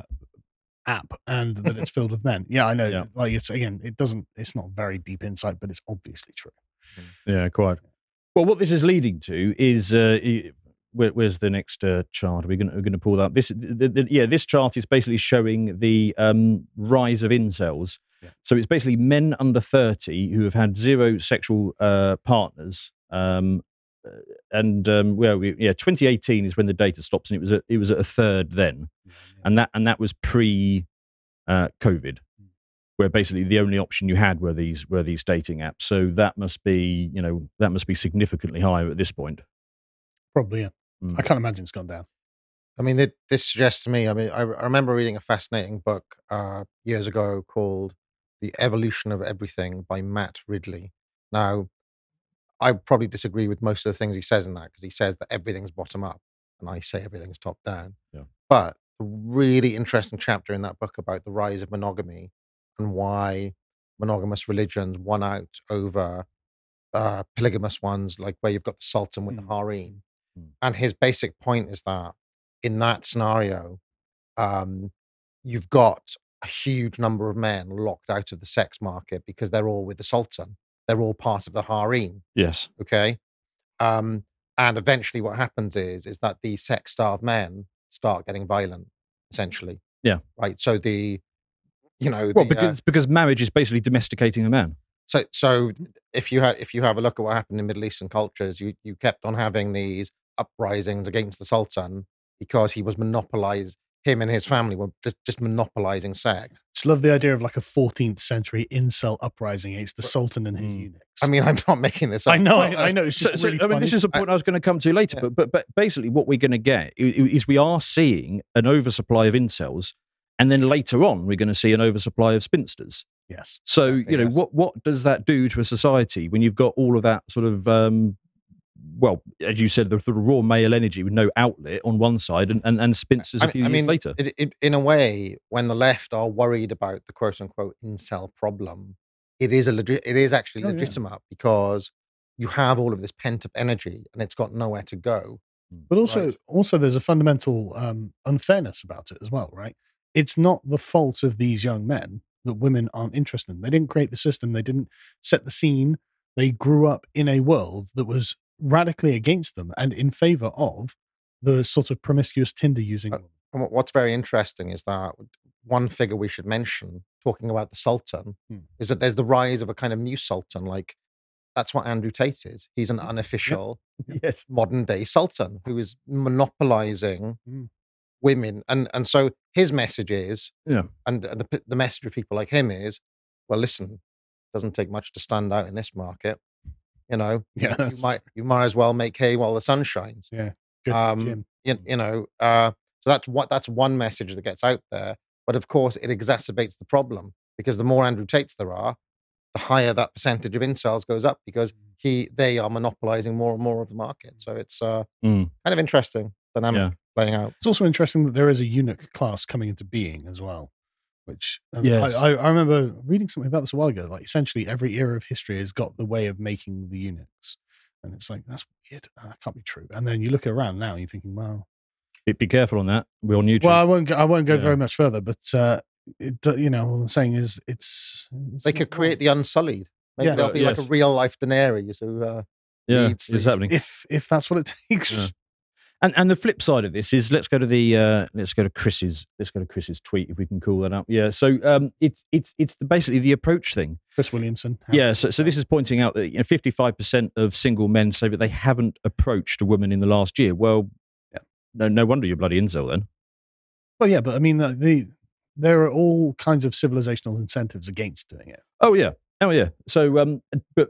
app and that it's filled with men. Yeah, I know. Yeah. Like it's again, it doesn't. It's not very deep insight, but it's obviously true. Yeah, quite. Well, what this is leading to is uh, i- where, where's the next uh, chart? Are we going we're going to pull that? This, the, the, yeah, this chart is basically showing the um, rise of incels. Yeah. So it's basically men under thirty who have had zero sexual uh, partners. Um, uh, and um, well, we, yeah, twenty eighteen is when the data stops, and it was a, it was at a third then, and that and that was pre uh, COVID, where basically the only option you had were these were these dating apps. So that must be you know that must be significantly higher at this point. Probably. Yeah. Mm. I can't imagine it's gone down. I mean, it, this suggests to me. I mean, I, I remember reading a fascinating book uh, years ago called "The Evolution of Everything" by Matt Ridley. Now, I probably disagree with most of the things he says in that because he says that everything's bottom up, and I say everything's top down. Yeah. But a really interesting chapter in that book about the rise of monogamy and why monogamous religions won out over uh, polygamous ones, like where you've got the sultan with Mm. the harem. Mm. And his basic point is that in that scenario, um, you've got a huge number of men locked out of the sex market because they're all with the sultan. They're all part of the harem. Yes. Okay. Um, and eventually what happens is, is that the sex starved men start getting violent, essentially. Yeah. Right. So the, you know, Well, the, uh, because because marriage is basically domesticating a man. so, so if you have if you have a look at what happened in Middle Eastern cultures, you you kept on having these uprisings against the Sultan because he was monopolized. Him and his family were just just monopolizing sex. Just love the idea of like a fourteenth century incel uprising against the But- Sultan and his Mm. eunuchs. I mean, I'm not making this up. I know, Well, I, I uh, know. It's So, just so, really I mean, this funny. is a point I, was going to come to later. Yeah. But, but but basically, what we're going to get i- i- is we are seeing an oversupply of incels, and then later on, we're going to see an oversupply of spinsters. Yes. So Exactly, you know yes. what what does that do to a society when you've got all of that sort of um, well, as you said, the sort of raw male energy with no outlet on one side, and and, and spinsters a I, few I years mean, later. it, it, in a way, when the left are worried about the quote unquote incel problem, it is a legit. It is actually Oh, yeah. legitimate because you have all of this pent up energy and it's got nowhere to go. But also, Right. also, there's a fundamental um, unfairness about it as well, right? It's not the fault of these young men that women aren't interested in. They didn't create the system. They didn't set the scene. They grew up in a world that was radically against them and in favor of the sort of promiscuous Tinder using. Uh, And what- what's very interesting is that one figure we should mention, talking about the Sultan, Hmm. is that there's the rise of a kind of new Sultan. Like that's what Andrew Tate is. He's an unofficial yes. modern day sultan who is monopolizing Mm. women. And and so his message is, Yeah. and the, the message of people like him is, well, listen, doesn't take much to stand out in this market. You know, Yeah. you might you might as well make hay while the sun shines. Yeah. Good for the Um, gym. you, you know, uh, so that's what that's one message that gets out there. But of course, it exacerbates the problem because the more Andrew Tates there are, the higher that percentage of incels goes up because he they are monopolizing more and more of the market. So it's uh, Mm. kind of interesting dynamic Yeah. playing out. It's also interesting that there is a eunuch class coming into being as well, which um, Yes. I, I, I remember reading something about this a while ago. Like essentially every era of history has got the way of making the eunuchs. And it's like, that's weird. That can't be true. And then you look around now and you're thinking, wow. Be, be careful on that. We're on YouTube. Well, I won't go, I won't go Yeah. very much further, but uh, it, uh, you know, what I'm saying is it's... it's They not could wrong. create the Unsullied. Maybe Yeah. there'll be like Yes. a real life Daenerys who uh, yeah, leads the- it's happening. If, if that's what it takes. Yeah. And and the flip side of this is let's go to the uh, let's go to Chris's let's go to Chris's tweet if we can call that up. Yeah. So um, it's it's it's the, basically the approach thing. Chris Williamson. Yeah. So so this is pointing out that you know fifty-five percent of single men say that they haven't approached a woman in the last year. Well, Yeah. no no wonder you're bloody incel then. Well, yeah, but I mean, the, the there are all kinds of civilizational incentives against doing it. Oh yeah. Oh yeah. So um, but.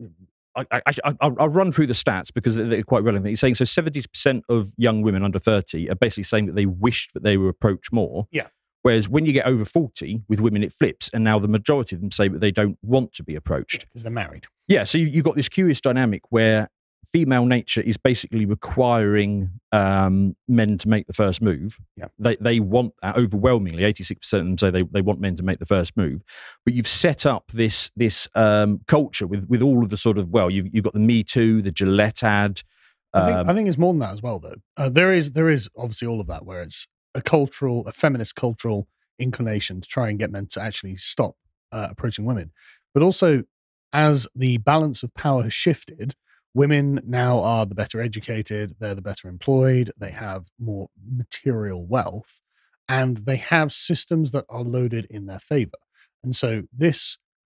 I, I, I, I'll I'll run through the stats because they're they're quite relevant. He's saying so seventy percent of young women under thirty are basically saying that they wished that they were approached more. Yeah. Whereas when you get over forty with women, it flips. And now the majority of them say that they don't want to be approached. Because they're married. Yeah. So you, you've got this curious dynamic where female nature is basically requiring um, men to make the first move. Yeah. They they want that overwhelmingly. eighty-six percent of them say they, they want men to make the first move. But you've set up this this um, culture with, with all of the sort of, well, you've, you've got the Me Too, the Gillette ad. I think, um, I think it's more than that as well, though. Uh, there is there is obviously all of that where it's a cultural, a feminist cultural inclination to try and get men to actually stop uh, approaching women. But also, as the balance of power has shifted, women now are the better educated, they're the better employed, they have more material wealth, and they have systems that are loaded in their favor. And so this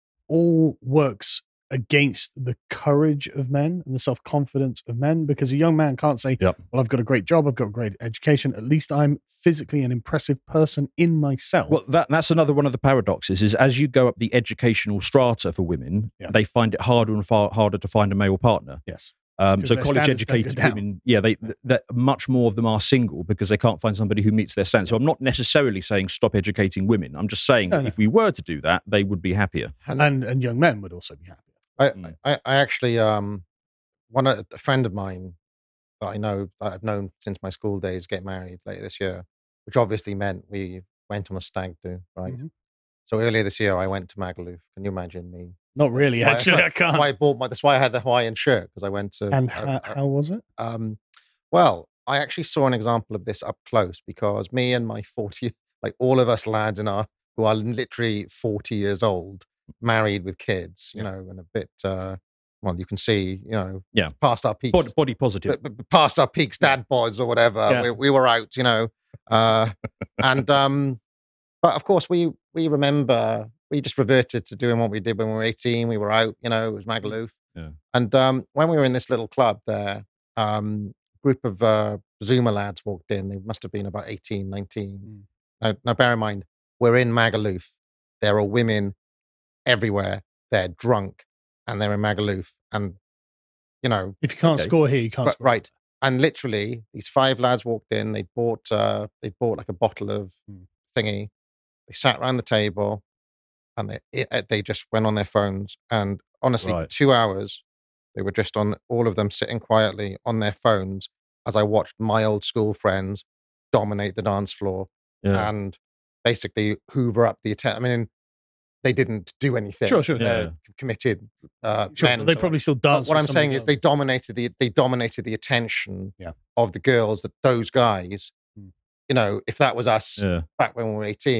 all works against the courage of men and the self-confidence of men, because a young man can't say, Yep. well, I've got a great job, I've got a great education, at least I'm physically an impressive person in myself. Well, that, that's another one of the paradoxes is as you go up the educational strata for women, Yeah. they find it harder and far harder to find a male partner. yes. Um, 'Cause so their college standards don't go educated down. women, yeah, they th- that much more of them are single because they can't find somebody who meets their standards. So I'm not necessarily saying stop educating women. I'm just saying No, that no. if we were to do that, they would be happier. And And and young men would also be happy. I, Mm. I, I actually, um, one a a friend of mine that I know that I've known since my school days get married later this year, which obviously meant we went on a stag do, right? Mhm. So earlier this year, I went to Magaluf. Can you imagine me? Not really, Why- actually, why- I can't. Why I bought my, that's why I had the Hawaiian shirt because I went to. and uh, how, uh, how was it? um, well, I actually saw an example of this up close because me and my forty, like all of us lads in our who are literally forty years old, married with kids, you know, and a bit. Uh, well, you can see, you know, Yeah. past our peaks, Body, body positive. b- b- past our peaks, dad bods or whatever. Yeah. We, we were out, you know, uh, and um, but of course we we remember we just reverted to doing what we did when we were eighteen. We were out, you know, it was Magaluf, Yeah. and um, when we were in this little club there, um, group of uh, Zuma lads walked in. They must have been about eighteen, nineteen. Mm. Now, now, bear in mind, we're in Magaluf. There are women everywhere. They're drunk and they're in Magaluf. And, you know, If you can't Okay. score here, you can't but, score. right. And literally, these five lads walked in. They bought, uh, they bought like a bottle of Mm. thingy. They sat around the table and they, it, they just went on their phones. And honestly, Right. for two hours, they were just on, all of them sitting quietly on their phones as I watched my old school friends dominate the dance floor Yeah. and basically hoover up the attention. I mean, they didn't do anything. Sure, sure. They're Yeah. committed uh, Sure, men. but and they so on. probably still But dance. what with I'm somebody saying is else. they dominated the they dominated the attention Yeah. of the girls that those guys, Mm. you know, if that was us Yeah. back when we were eighteen,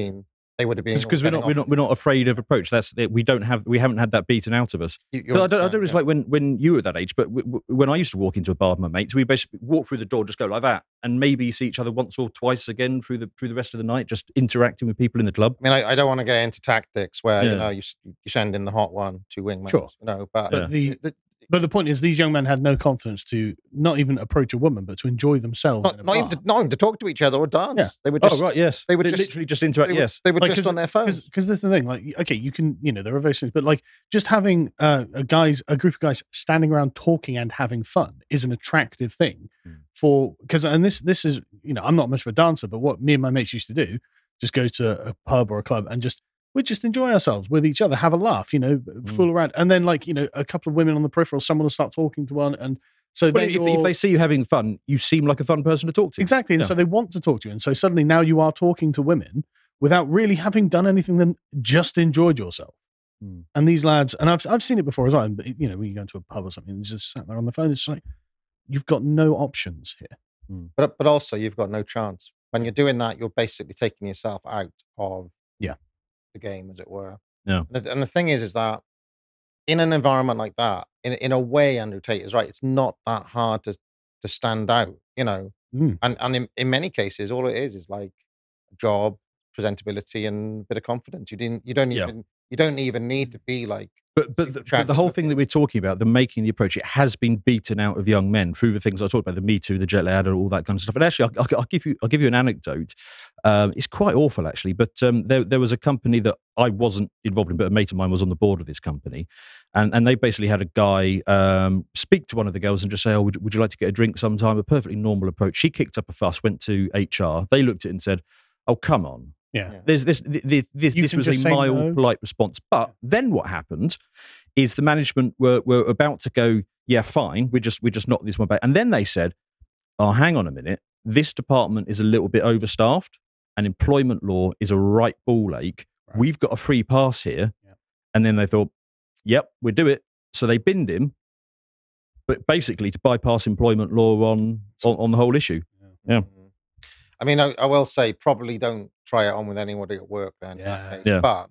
they would have been because we're not we're not we're not afraid of approach. That's it. We don't have we haven't had that beaten out of us. You, I don't, I don't know. It's yeah. like when when you were at that age, but w- w- when I used to walk into a bar with my mates, we basically walk through the door, just go like that, and maybe see each other once or twice again through the through the rest of the night, just interacting with people in the club. I mean, I, I don't want to get into tactics where yeah. you know you you send in the hot one, two wingmen, sure. you know, but yeah. the, the But the point is, these young men had no confidence to not even approach a woman, but to enjoy themselves. Not, in a not, bar. even to, not even to talk to each other or dance. Yeah. They were just, oh right, yes. They would they just, literally just interact. They were, yes, they were like, just on their phones. Because this is the thing. Like, okay, you can, you know, there are various things, but like just having uh, a guys, a group of guys standing around talking and having fun is an attractive thing mm. for because, and this this is, you know, I'm not much of a dancer, but what me and my mates used to do, just go to a pub or a club and just. We'd just enjoy ourselves with each other, have a laugh, you know, mm. fool around. And then, like, you know, a couple of women on the peripheral, someone will start talking to one. And so well, if, if they see you having fun, you seem like a fun person to talk to. Exactly. And yeah. so they want to talk to you. And so suddenly now you are talking to women without really having done anything than just enjoyed yourself. Mm. And these lads, and I've I've seen it before as well, but, you know, when you go into a pub or something, and just sat there on the phone, it's like, you've got no options here. Mm. But, but also, you've got no chance. When you're doing that, you're basically taking yourself out of yeah. the game, as it were. Yeah. And the, and the thing is, is that in an environment like that, in in a way, Andrew Tate is right. It's not that hard to to stand out, you know. Mm. And and in, in many cases, all it is is like a job, presentability, and a bit of confidence. You didn't. You don't even. Yeah. You don't even need to be like. But but the, but the whole thing that we're talking about, the making the approach, it has been beaten out of young men through the things I talked about, the Me Too, the jet lag, and all that kind of stuff. And actually, I'll, I'll, I'll give you I'll give you an anecdote. Um, it's quite awful, actually. But um, there there was a company that I wasn't involved in, but a mate of mine was on the board of this company, and and they basically had a guy um, speak to one of the girls and just say, "Oh, would, would you like to get a drink sometime?" A perfectly normal approach. She kicked up a fuss, went to H R. They looked at it and said, "Oh, come on." Yeah. There's this this this, this was a mild, no. polite response. But then what happened is the management were were about to go, yeah, fine, we just we just knocked this one back. And then they said, oh, hang on a minute, this department is a little bit overstaffed and employment law is a right ball ache. Right. We've got a free pass here. Yeah. And then they thought, yep, we'll do it. So they binned him, but basically to bypass employment law on on, on the whole issue. Yeah. yeah. I mean, I, I will say, probably don't try it on with anybody at work then. Yeah. In that case. Yeah. But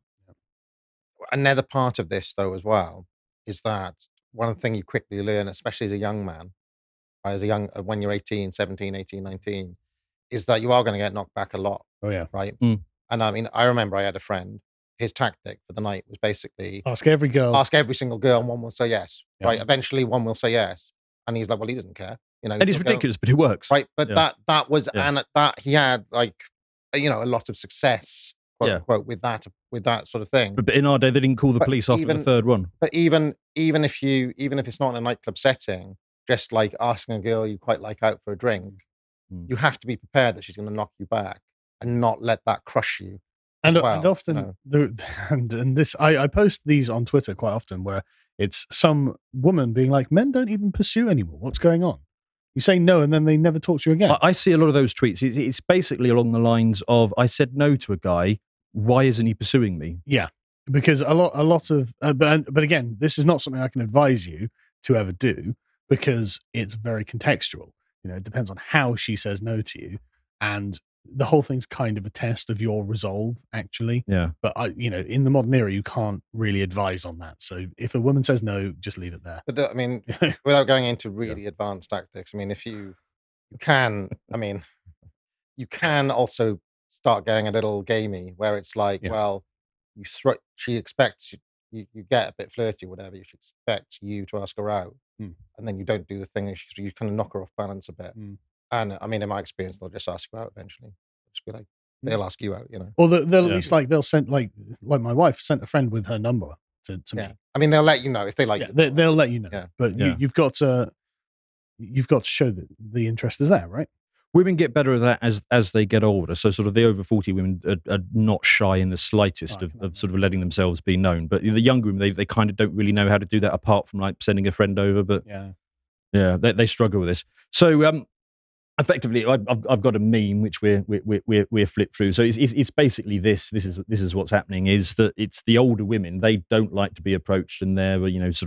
another part of this, though, as well, is that one thing you quickly learn, especially as a young man, right, as a young, when you're eighteen, seventeen, eighteen, nineteen, is that you are going to get knocked back a lot. Oh, yeah. Right? Mm. And I mean, I remember I had a friend, his tactic for the night was basically ask every girl. Ask every single girl, and one will say yes. Yeah. Right? Eventually, one will say yes. And he's like, well, he doesn't care. You know, and it's ridiculous, go, but it works. Right. But yeah. that that was, yeah. and that he had like, you know, a lot of success, quote yeah. unquote, with that, with that sort of thing. But, but in our day, they didn't call the but police after even, the third one. But even, even if you, even if it's not in a nightclub setting, just like asking a girl you quite like out for a drink, mm. you have to be prepared that she's going to knock you back and not let that crush you. And, well, and often, you know. the, and, and this, I, I post these on Twitter quite often where it's some woman being like, men don't even pursue anymore. What's going on? You say no, and then they never talk to you again. I, I see a lot of those tweets. It's, it's basically along the lines of, I said no to a guy. Why isn't he pursuing me? Yeah, because a lot, a lot of, uh, but, but again, this is not something I can advise you to ever do because it's very contextual. You know, it depends on how she says no to you. And the whole thing's kind of a test of your resolve, actually. Yeah. But I, you know, in the modern era, you can't really advise on that. So if a woman says no, just leave it there. But the, I mean, without going into really yeah. advanced tactics, I mean, if you you can, I mean, you can also start getting a little gamey, where it's like, yeah. well, you throw, she expects you, you, you get a bit flirty, or whatever. She expects you to ask her out, hmm. and then you don't do the thing. You kind of knock her off balance a bit. Hmm. And I mean, in my experience, they'll just ask you out eventually. Just be like, they'll ask you out, you know. Or they'll, they'll yeah. at least like they'll send like like my wife sent a friend with her number to, to yeah. me. I mean, they'll let you know if they like yeah, you. They, they'll let you know. Yeah. But yeah. You, you've got to you've got to show that the interest is there, right? Women get better at that as as they get older. So sort of the over forty women are, are not shy in the slightest oh, of, of sort of letting themselves be known. But the younger women, they, they kind of don't really know how to do that apart from like sending a friend over. But yeah, yeah, they, they struggle with this. So um, effectively, I've I've got a meme which we're we're we're we're flipped through. So it's, it's it's basically this. This is this is what's happening. Is that it's the older women. They don't like to be approached, and they're you know sort of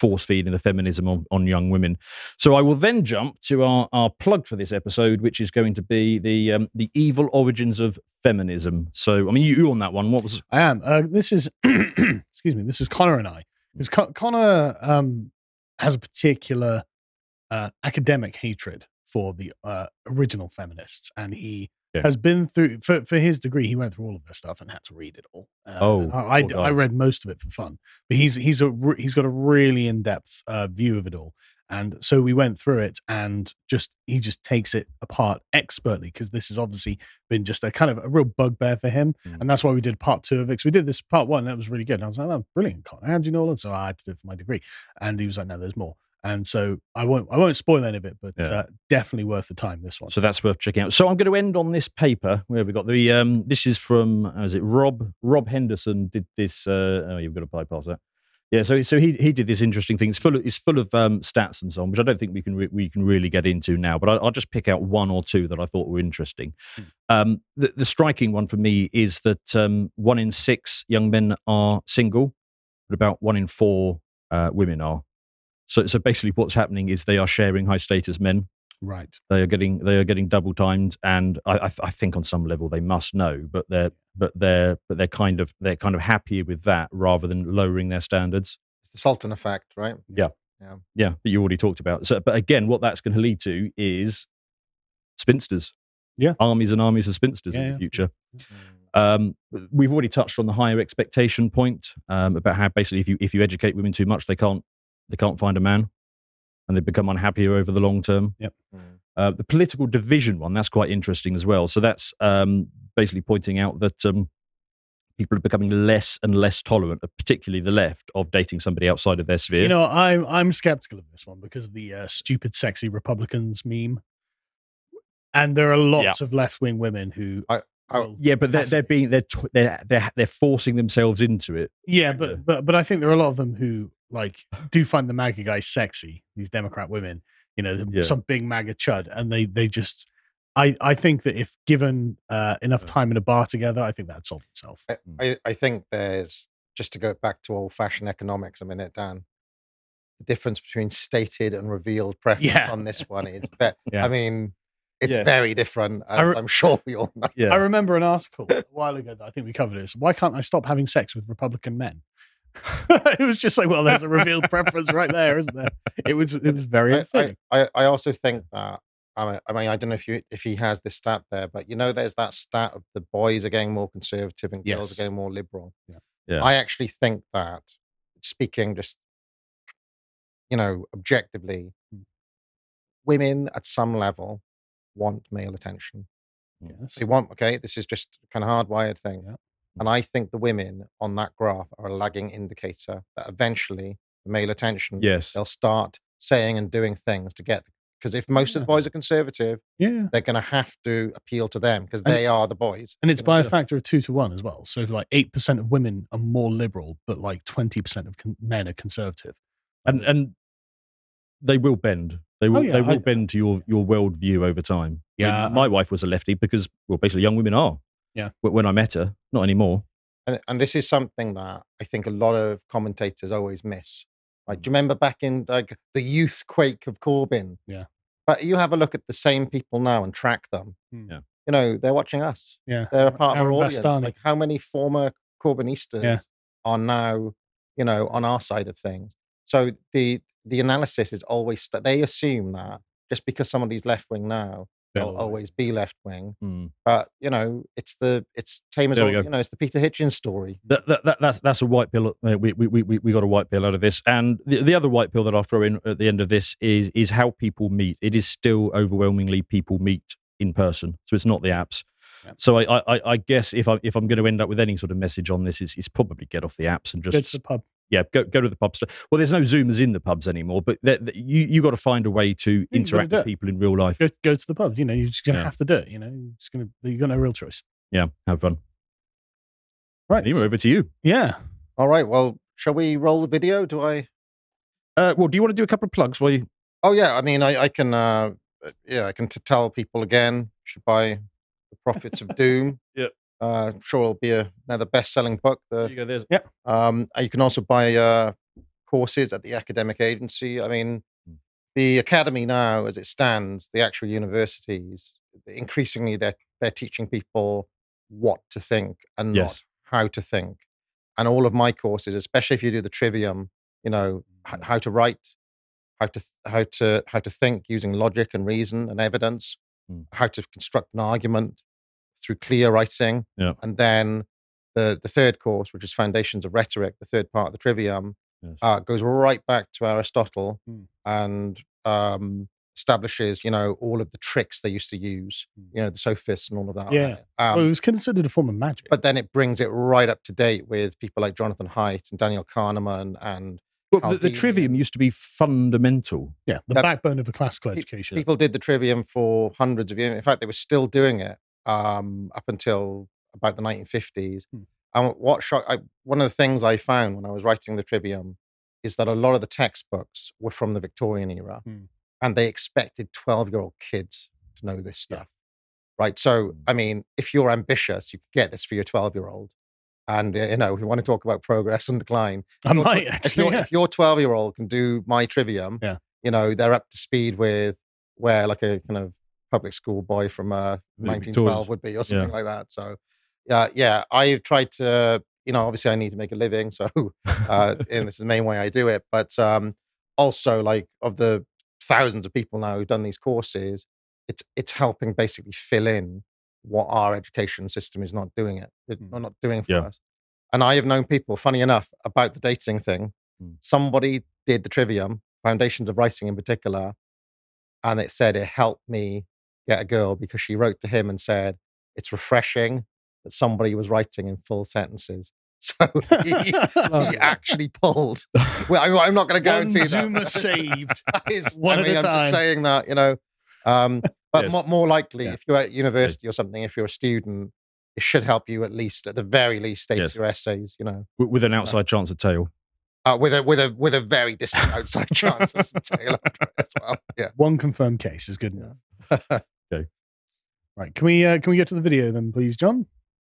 force feeding the feminism on, on young women. So I will then jump to our, our plug for this episode, which is going to be the um, the evil origins of feminism. So, I mean, you, you on that one. What was... I am. Uh, this is, excuse me, this is Connor and I. Because Con- Connor um, has a particular uh, academic hatred for the uh, original feminists, and he yeah. has been through, for, for his degree, he went through all of their stuff and had to read it all. Uh, oh, I, I, I read most of it for fun, but he's he's a he's got a really in depth uh, view of it all, and so we went through it, and just he just takes it apart expertly, because this has obviously been just a kind of a real bugbear for him, mm. and that's why we did part two of it. Because we did this part one, that was really good. And I was like, "Oh, brilliant, Connor! How did you know all that?" So I had to do it for my degree, and he was like, "No, there's more." And so I won't I won't spoil any of it, but yeah. uh, definitely worth the time, this one. So that's worth checking out. So I'm going to end on this paper where we got the um this is from how is it Rob Rob Henderson did this uh oh you've got to bypass that. Yeah, so so he he did this interesting thing. It's full of it's full of um, stats and so on, which I don't think we can re- we can really get into now. But I, I'll just pick out one or two that I thought were interesting. Hmm. Um, the, the striking one for me is that um, one in six young men are single, but about one in four uh, women are. So, so basically, what's happening is they are sharing high status men. Right. They are getting they are getting double timed, and I, I, I think on some level they must know, but they're but they're but they're kind of they're kind of happier with that rather than lowering their standards. It's the Sultan effect, right? Yeah, yeah, yeah. That you already talked about. So, but again, what that's going to lead to is spinsters. Yeah, armies and armies of spinsters yeah, in the yeah. future. Mm-hmm. Um, we've already touched on the higher expectation point um, about how basically if you if you educate women too much, they can't. They can't find a man, and they become unhappier over the long term. Yep. Mm. Uh, the political division one, that's quite interesting as well. So that's um, basically pointing out that um, people are becoming less and less tolerant, particularly the left, of dating somebody outside of their sphere. You know, I'm I'm skeptical of this one because of the uh, stupid, sexy Republicans meme, and there are lots yeah. of left-wing women who. I, Oh, yeah, but they're, they're being they're they're they're they're forcing themselves into it. Yeah, but but but I think there are a lot of them who like do find the MAGA guys sexy. These Democrat women, you know, yeah. some big MAGA chud, and they they just. I I think that if given uh, enough time in a bar together, I think that'd solve itself. I, I I think there's just to go back to old-fashioned economics a minute, Dan. The difference between stated and revealed preference yeah. on this one is, be- yeah. I mean. It's yeah. very different, as re- I'm sure we all know. Yeah. I remember an article a while ago that I think we covered this. Why can't I stop having sex with Republican men? It was just like, well, there's a revealed preference right there, isn't there? It was it was very I, I, I also think that, I mean, I mean, I don't know if you if he has this stat there, but you know, there's that stat of the boys are getting more conservative and girls yes. are getting more liberal. Yeah. Yeah. I actually think that, speaking just, you know, objectively, mm. women at some level want male attention. Yes. They want, okay, this is just kind of hardwired thing. Yeah. And I think the women on that graph are a lagging indicator that eventually the male attention, yes. they'll start saying and doing things to get, because if most yeah. of the boys are conservative, yeah, they're going to have to appeal to them because they are the boys. And it's by a factor of two to one as well. So like eight percent of women are more liberal, but like twenty percent of con- men are conservative. And, and they will bend. They will. Oh, yeah, they will I, bend to your your worldview over time. Yeah, I mean, my wife was a lefty because, well, basically, young women are. Yeah. When I met her, not anymore. And, and this is something that I think a lot of commentators always miss. Like, do you remember back in like the youth quake of Corbyn? Yeah. But you have a look at the same people now and track them. Yeah. You know, they're watching us. Yeah. They're a part Aaron of our audience. Bastani. Like, how many former Corbynistas yeah. are now, you know, on our side of things? So the the analysis is always that they assume that just because somebody's left wing now, they'll always. always be left wing. Mm. But you know, it's the it's same as all, you know, it's the Peter Hitchens story. That, that, that that's that's a white pill. Uh, we we we we got a white pill out of this, and the, the other white pill that I'll throw in at the end of this is is how people meet. It is still overwhelmingly people meet in person, so it's not the apps. Yeah. So I, I I guess if I if I'm going to end up with any sort of message on this, is is probably get off the apps and just go to the pub. Yeah, go go to the pubs. Well, there's no Zoomers in the pubs anymore, but th- th- you you got to find a way to you interact with people in real life. Go, go to the pubs. You know, you're just gonna yeah. have to do it. You know, you're just gonna you got no real choice. Yeah, have fun. Right, anyway, over to you. Yeah. All right. Well, shall we roll the video? Do I? Uh, well, do you want to do a couple of plugs while you? Oh yeah, I mean, I I can. Uh, yeah, I can t- tell people again. You should buy The Prophets of Doom. Yeah. Uh, I'm sure it'll be a, another best-selling book. The, there you go. There's yeah. Um, you can also buy uh, courses at the academic agency. I mean, the academy now, as it stands, the actual universities, increasingly they're they're teaching people what to think and Yes. not how to think. And all of my courses, especially if you do the trivium, you know, h- how to write, how to how to how to think using logic and reason and evidence, Mm. how to construct an argument through clear writing, Yeah. and then the the third course, which is Foundations of Rhetoric, the third part of the trivium, Yes. uh, goes right back to Aristotle Mm. and um, establishes, you know, all of the tricks they used to use, Mm. you know, the sophists and all of that. Yeah. Um, well, it was considered a form of magic. but then it brings it right up to date with people like Jonathan Haidt and Daniel Kahneman and Well, the, the Caldini. trivium used to be fundamental. yeah, the that- backbone of a classical Pe- education. People did the trivium for hundreds of years. In fact, they were still doing it um, up until about the nineteen fifties. Hmm. And what shocked, I, one of the things I found when I was writing the trivium is that a lot of the textbooks were from the Victorian era, Hmm. and they expected twelve-year-old kids to know this stuff, right? So, I mean, if you're ambitious, you could get this for your twelve-year-old. And, uh, you know, if you want to talk about progress and decline, I if your tw- might if actually. your yeah. if your twelve-year-old can do my trivium, Yeah. you know, they're up to speed with where like a kind of public school boy from uh, nineteen twelve Victorians. would be or something like that. So, yeah, yeah, I've tried to, you know, obviously I need to make a living. So, uh, and this is the main way I do it. But um, also, like, of the thousands of people now who've done these courses, it's it's helping basically fill in what our education system is not doing it, it Mm. not doing for Yeah. us. And I have known people, funny enough, about the dating thing. Mm. Somebody did the trivium, Foundations of Writing in particular, and it said it helped me get a girl because she wrote to him and said, it's refreshing that somebody was writing in full sentences. So he, he actually pulled. Well, I, I'm not going to One guarantee Zoomer that. saved. That is, One I at mean, a I'm time. just saying that, you know. Um, but Yes. more, more likely, Yeah. if you're at university or something, if you're a student, it should help you at least, at the very least, state Yes. your essays, you know, with, with an outside chance of tail. uh, with a with a with a very distant outside chance of some tail under it as well. Yeah. One confirmed case is good enough. Okay. Right. Can we uh, can we get to the video then, please, John?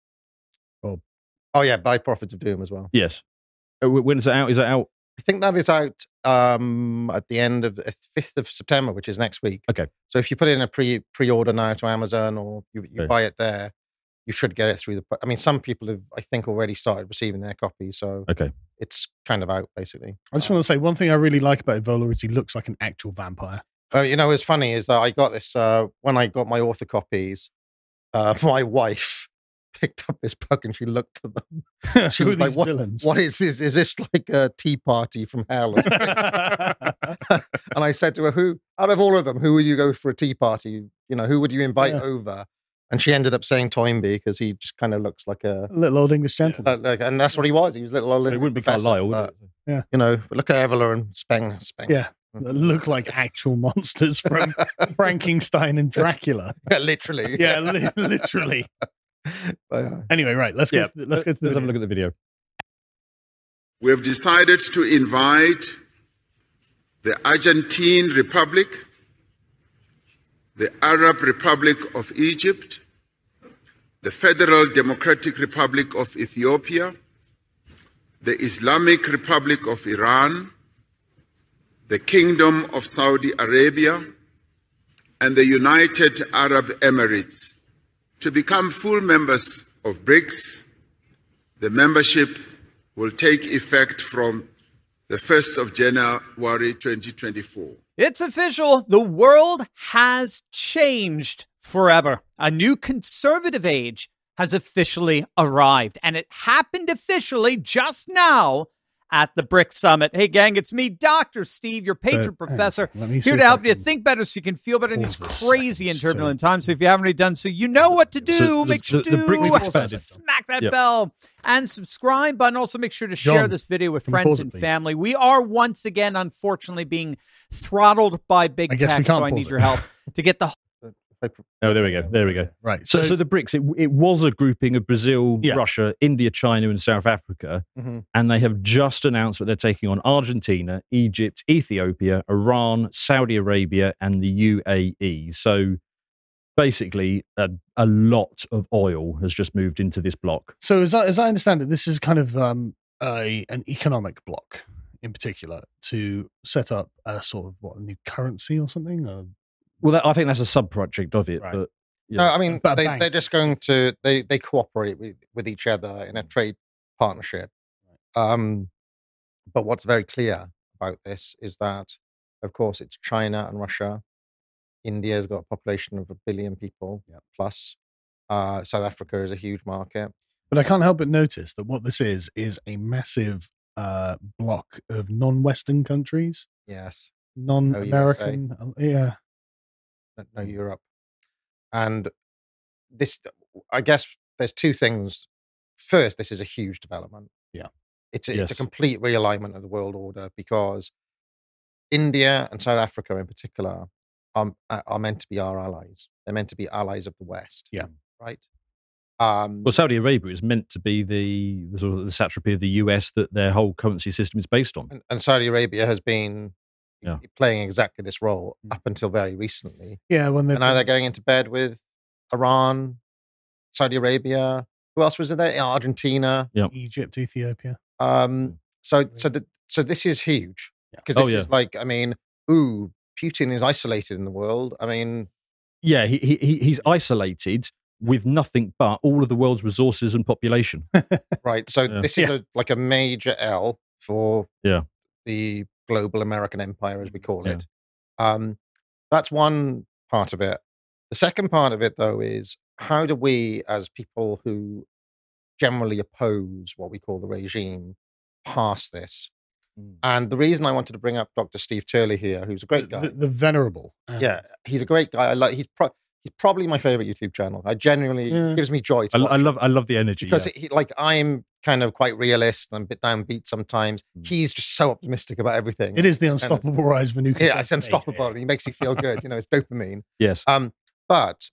Oh yeah, by Prophets of Doom as well. Yes. Uh, wh- When is it out? Is it out? I think that is out um, at the end of the fifth of September, which is next week. Okay. So if you put in a pre pre order now to Amazon or you, you Okay. buy it there, you should get it through the. I mean, some people have, I think, already started receiving their copies, so Okay. it's kind of out basically. I just want to say one thing I really like about Evola is he looks like an actual vampire. Uh, you know, what's funny is that I got this uh, when I got my author copies. Uh, my wife picked up this book and she looked at them. She Who was are like, these "What? villains? What is this? Is this like a tea party from hell?" Or something? And I said to her, "Who out of all of them, who would you go for a tea party? You know, who would you invite Yeah. over?" And she ended up saying Toynbee because he just kind of looks like a, Little old English gentleman. uh, like, and that's what he was. He was a little old It wouldn't be professor, Carlisle, would but, it? you know, look at Evola and Speng. Speng. Yeah. That look like actual monsters from Frankenstein and Dracula. Yeah, literally. Yeah, li- literally. But, uh, Anyway, right. Let's Yeah. get to, let's get to the Let's have a video. look at the video. We have decided to invite the Argentine Republic, the Arab Republic of Egypt, the Federal Democratic Republic of Ethiopia, the Islamic Republic of Iran, the Kingdom of Saudi Arabia, and the United Arab Emirates to become full members of BRICS. The membership will take effect from the first of January twenty twenty-four. It's official. The world has changed forever. A new conservative age has officially arrived, and it happened officially just now at the BRICS Summit. Hey, gang, it's me, Doctor Steve, your patron So, professor, let me see here if to I help you can think better so you can feel better in these pause this crazy and second. So- turbulent times. So if you haven't already done so, you know what to do. So the- make sure the- to the BRICS expanded. smack that Yep. bell and subscribe button. Also, make sure to share John, this video with can we friends pause it, and please? family. We are once again, unfortunately, being throttled by big I guess we tech, can't so I pause need it. your help to get the Oh, there we go. There we go. Right. So, So, so the BRICS, it, it was a grouping of Brazil, Yeah. Russia, India, China, and South Africa. mhm. And they have just announced that they're taking on Argentina, Egypt, Ethiopia, Iran, Saudi Arabia, and the U A E. So basically, a, a lot of oil has just moved into this block. so as I, as I understand it, this is kind of um, a an economic block. in particular to set up a sort of what a new currency or something? Or, Well, that, I think that's a sub project of it. Right. But yeah. No, I mean But a they, bank. they're just going to they they cooperate with, with each other in a trade partnership. Um, but what's very clear about this is that, of course, it's China and Russia. India's got a population of a billion people Yep. plus. Uh, South Africa is a huge market. but I can't help but notice that what this is is a massive uh, block of non-Western countries, Yes, non-American. uh, yeah, no, no Europe, and this. I guess there's two things. First, this is a huge development. Yeah. It's a, it's a Yes. complete realignment of the world order because India and South Africa in particular are, are meant to be our allies. They're meant to be allies of the West. Yeah. Right. Um, Well, Saudi Arabia is meant to be the, the sort of the satrapy of the U S that their whole currency system is based on. and, and Saudi Arabia has been Yeah. playing exactly this role Mm. up until very recently. yeah. When they And now they're getting into bed with Iran, Saudi Arabia. Who else was in there? Argentina. Egypt, Ethiopia. Um, so, so the, so this is huge Yeah. because Oh, this yeah. is like, I mean, ooh, Putin is isolated in the world. I mean, Yeah, he, he he- he's isolated with nothing but all of the world's resources and population. right. So Yeah. this is a like a major L for Yeah. the global American empire, as we call Yeah. it. Um, that's one part of it. The second part of it, though, is how do we, as people who generally oppose what we call the regime, pass this? Mm. And the reason I wanted to bring up Doctor Steve Turley here, who's a great the, guy. the, the venerable. uh, Yeah, he's a great guy. I like. He's pro- he's probably my favorite YouTube channel. I genuinely Yeah. gives me joy to I, watch I it. love I love the energy because yeah. he, like I'm kind of quite realist and a bit downbeat sometimes. Mm. He's just so optimistic about everything. It is the unstoppable rise of a nuclear. Yeah, it's state. unstoppable, and he makes you feel good. You know, it's dopamine. Yes. Um, but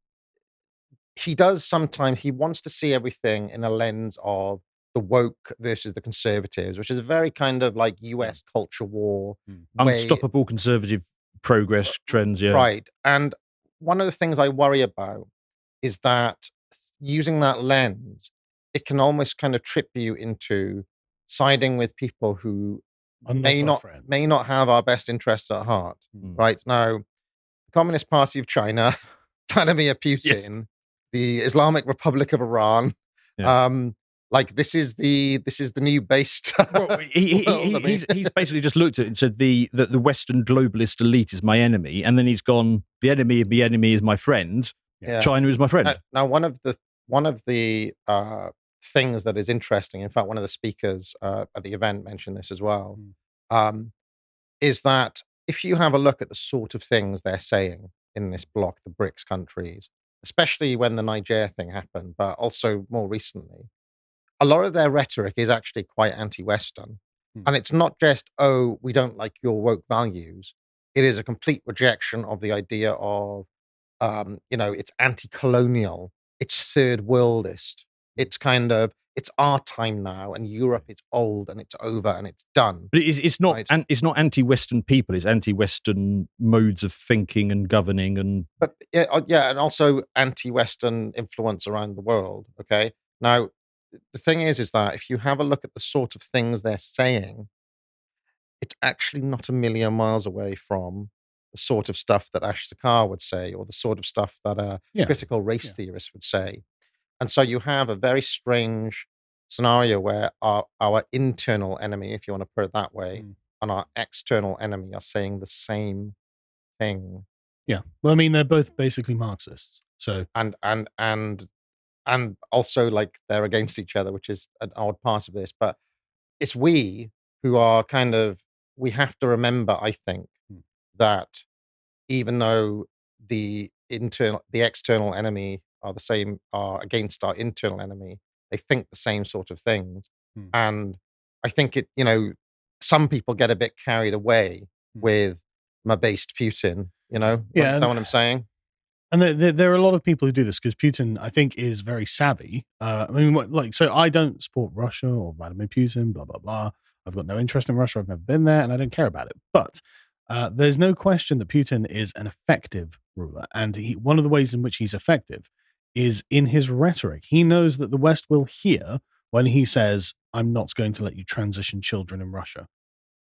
he does sometimes. He wants to see everything in a lens of the woke versus the conservatives, which is a very kind of like U S culture war. way- Unstoppable conservative progress trends. Yeah. Right. And one of the things I worry about is that using that lens, it can almost kind of trip you into siding with people who Are not may our not friends. may not have our best interests at heart. Mm. Right. Now, the Communist Party of China, Vladimir Putin, the Islamic Republic of Iran, Yeah. um, like this is the this is the new based. Well, he, he, world, I he, mean. he's, he's basically just looked at it and said the that the Western globalist elite is my enemy, and then he's gone. The enemy of the enemy is my friend. Yeah. China is my friend. Now, now, one of the one of the uh, things that is interesting, in fact, one of the speakers uh, at the event mentioned this as well, Mm. um, is that if you have a look at the sort of things they're saying in this bloc, the BRICS countries, especially when the Niger thing happened, but also more recently, a lot of their rhetoric is actually quite anti-Western. Hmm. And it's not just, oh, we don't like your woke values. It is a complete rejection of the idea of, um, you know, it's anti-colonial, it's third worldist. It's kind of, it's our time now, and Europe, it's old and it's over and it's done. But it's, it's not Right. an, it's not anti-Western people. It's anti-Western modes of thinking and governing. And But yeah, uh, yeah, and also anti-Western influence around the world. Okay. Now, the thing is, is that if you have a look at the sort of things they're saying, it's actually not a million miles away from the sort of stuff that Ash Sakar would say, or the sort of stuff that a Yeah. critical race Yeah. theorist would say. And so you have a very strange scenario where our, our internal enemy, if you want to put it that way, Mm. and our external enemy are saying the same thing. Yeah. Well, I mean, they're both basically Marxists. So and and and and also like they're against each other, which is an odd part of this. But it's we who are kind of we have to remember, I think, Hmm. that even though the internal the external enemy are the same are against our internal enemy, they think the same sort of things. Hmm. And I think it, you know, some people get a bit carried away Hmm. with my based Putin, you know? Yeah, Understand and- what I'm saying? And there, there, there are a lot of people who do this because Putin, I think, is very savvy. Uh, I mean, what, like, so I don't support Russia or Vladimir Putin, blah, blah, blah. I've got no interest in Russia. I've never been there and I don't care about it. But uh, there's no question that Putin is an effective ruler. And he, one of the ways in which he's effective is in his rhetoric. He knows that the West will hear when he says, I'm not going to let you transition children in Russia.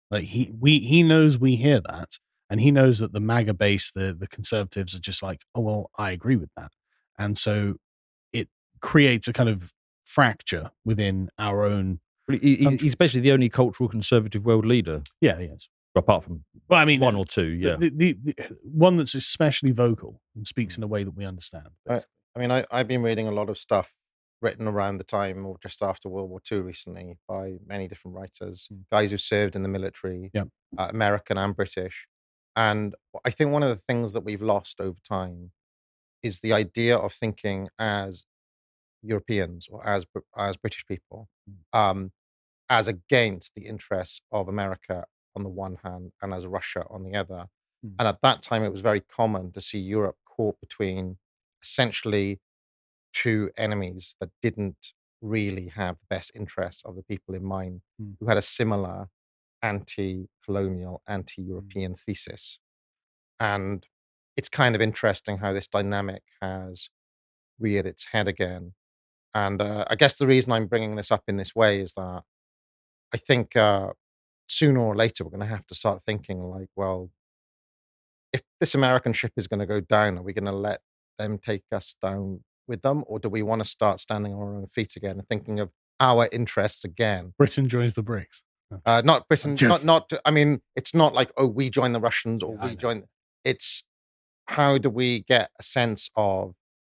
Like he, we, he knows we hear that, and he knows that the MAGA base, the the conservatives, are just like, oh well, I agree with that, and so it creates a kind of fracture within our own. He, he, he's basically the only cultural conservative world leader. Yeah, he is. Apart from well, I mean, one or two, yeah. The, the, the, the one that's especially vocal and speaks in a way that we understand. I, I mean, I, I've been reading a lot of stuff written around the time or just after World War Two recently by many different writers, mm. guys who served in the military, yep. uh, American and British. And I think one of the things that we've lost over time is the idea of thinking as Europeans or as as British people, mm. um, as against the interests of America on the one hand and as Russia on the other. Mm. And at that time, it was very common to see Europe caught between essentially two enemies that didn't really have the best interests of the people in mind, mm. who had a similar anti-colonial, anti-European mm. thesis. And it's kind of interesting how this dynamic has reared its head again. And uh, I guess the reason I'm bringing this up in this way is that I think uh, sooner or later we're going to have to start thinking like, well, if this American ship is going to go down, are we going to let them take us down with them? Or do we want to start standing on our own feet again and thinking of our interests again? Britain joins the BRICS. Uh, not Britain, not, not, I mean, it's not like, oh, we join the Russians or yeah, we join. It's how do we get a sense of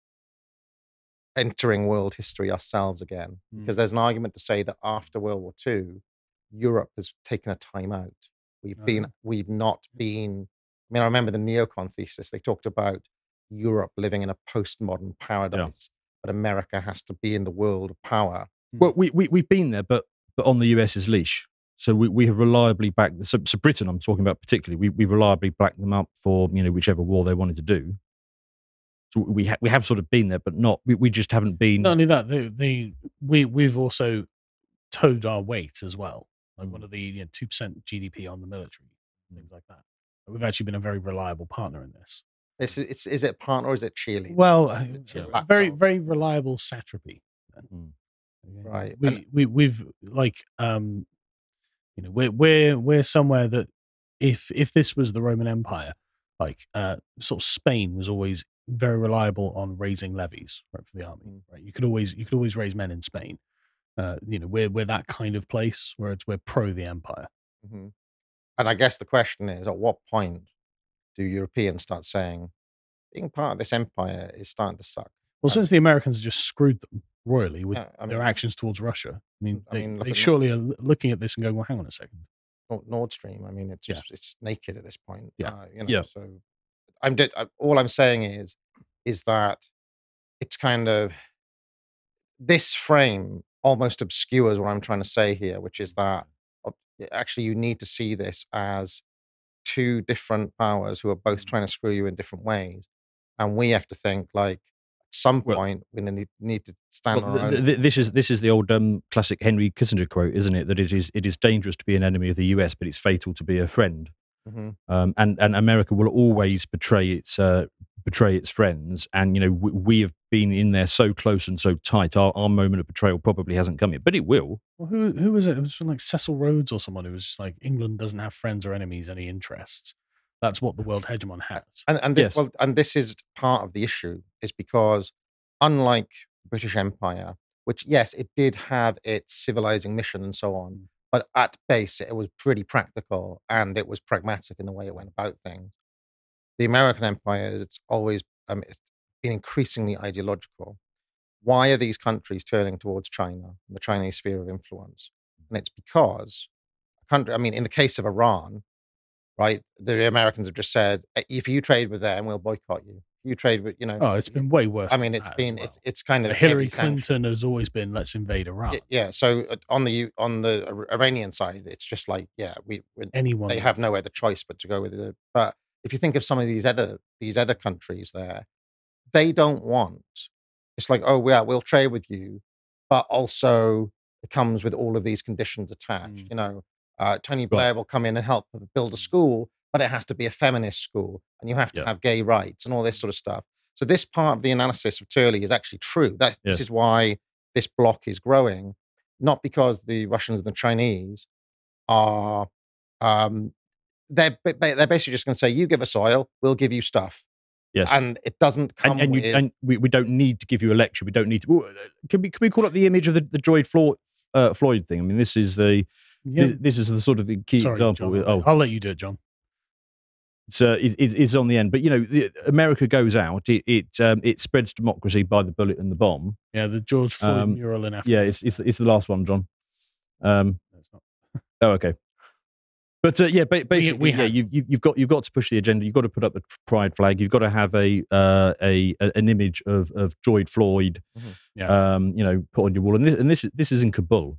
entering world history ourselves again? Mm. Because there's an argument to say that after World War Two, Europe has taken a time out. We've oh. been, we've not been, I mean, I remember the neocon thesis, they talked about Europe living in a postmodern paradise, yeah. but America has to be in the world of power. Well, we, we, we've been there, but but on the US's leash. So we, we have reliably backed, so, so Britain I'm talking about particularly, we, we reliably backed them up for, you know, whichever war they wanted to do. So we, ha- we have sort of been there, but not, we, we just haven't been. Not only that, they, they, we, we've also towed our weight as well. Like one of the you know, two percent G D P on the military, things like that. We've actually been a very reliable partner in this. It's, it's, is it partner or is it cheerleader? Well, uh, very, very reliable satrapy. Mm. Right. We, and, we, we've like, um, you know, we're, we're, we're somewhere that if, if this was the Roman Empire, like, uh, sort of Spain was always very reliable on raising levies, right, for the army, right? You could always, you could always raise men in Spain. Uh, you know, we're, we're that kind of place where it's, we're pro the empire. Mm-hmm. And I guess the question is, at what point do Europeans start saying, being part of this empire is starting to suck? Well, since the Americans just screwed them royally with yeah, I mean, their actions towards Russia, I mean, I they, mean they surely are looking at this and going, well, hang on a second. Nord Stream, I mean, it's just, yeah. it's naked at this point. Yeah. Uh, you know, yeah. So I'm de- all I'm saying is, is that it's kind of, this frame almost obscures what I'm trying to say here, which is that actually you need to see this as two different powers who are both trying to screw you in different ways. And we have to think like, at some point, well, we need, need to stand well, on our th- own. Th- this is this is the old um, classic Henry Kissinger quote, isn't it? That it is it is dangerous to be an enemy of the U S, but it's fatal to be a friend. Mm-hmm. Um, and and America will always betray its uh, betray its friends. And you know we, we have been in there so close and so tight. Our, our moment of betrayal probably hasn't come yet, but it will. Well, who who was it? It was from like Cecil Rhodes or someone who was just like, England doesn't have friends or enemies, any interests. That's what the world hegemon has. And and this, yes. well, and this is part of the issue, is because unlike British Empire, which yes, it did have its civilizing mission and so on, but at base it was pretty practical and it was pragmatic in the way it went about things. The American Empire, it's always um, it's been increasingly ideological. Why are these countries turning towards China, the Chinese sphere of influence? And it's because a country, I mean, in the case of Iran, right, the Americans have just said, if you trade with them, we'll boycott you. You trade with, you know. Oh, it's been way worse. I mean, it's been, well. it's it's kind of. Hillary Clinton has always been, let's invade Iran. Yeah. yeah so on the on the Iranian side, it's just like, yeah, we anyone they have no other choice but to go with it. But if you think of some of these other these other countries there, they don't want. It's like, oh yeah, we'll trade with you, but also it comes with all of these conditions attached. Mm. You know, uh, Tony Blair right. will come in and help build a school, but it has to be a feminist school, and you have to yeah. have gay rights and all this sort of stuff. So this part of the analysis of Turley is actually true. That yeah. This is why this bloc is growing, not because the Russians and the Chinese are um, they're they're basically just going to say, "You give us oil, we'll give you stuff." Yes, and it doesn't come and, and, with. you, and we, we don't need to give you a lecture. We don't need to. Can we can we call up the image of the, the George Floyd, uh, Floyd thing? I mean, this is the Yeah. this, this is the sort of the key Sorry, example. John, Oh, I'll let you do it, John. It's, uh, it, it's on the end, but you know, the, America goes out. It it um, it spreads democracy by the bullet and the bomb. Yeah, the George Floyd Um, mural in Africa. Yeah, it's, it's it's the last one, John. Um, No, it's not. oh, okay. But uh, yeah, ba- basically, we yeah, have- you, you, you've got you've got to push the agenda. You've got to put up the pride flag. You've got to have a uh, a, a an image of of George Floyd. Yeah. Um, you know, put on your wall. And this and this, this is in Kabul.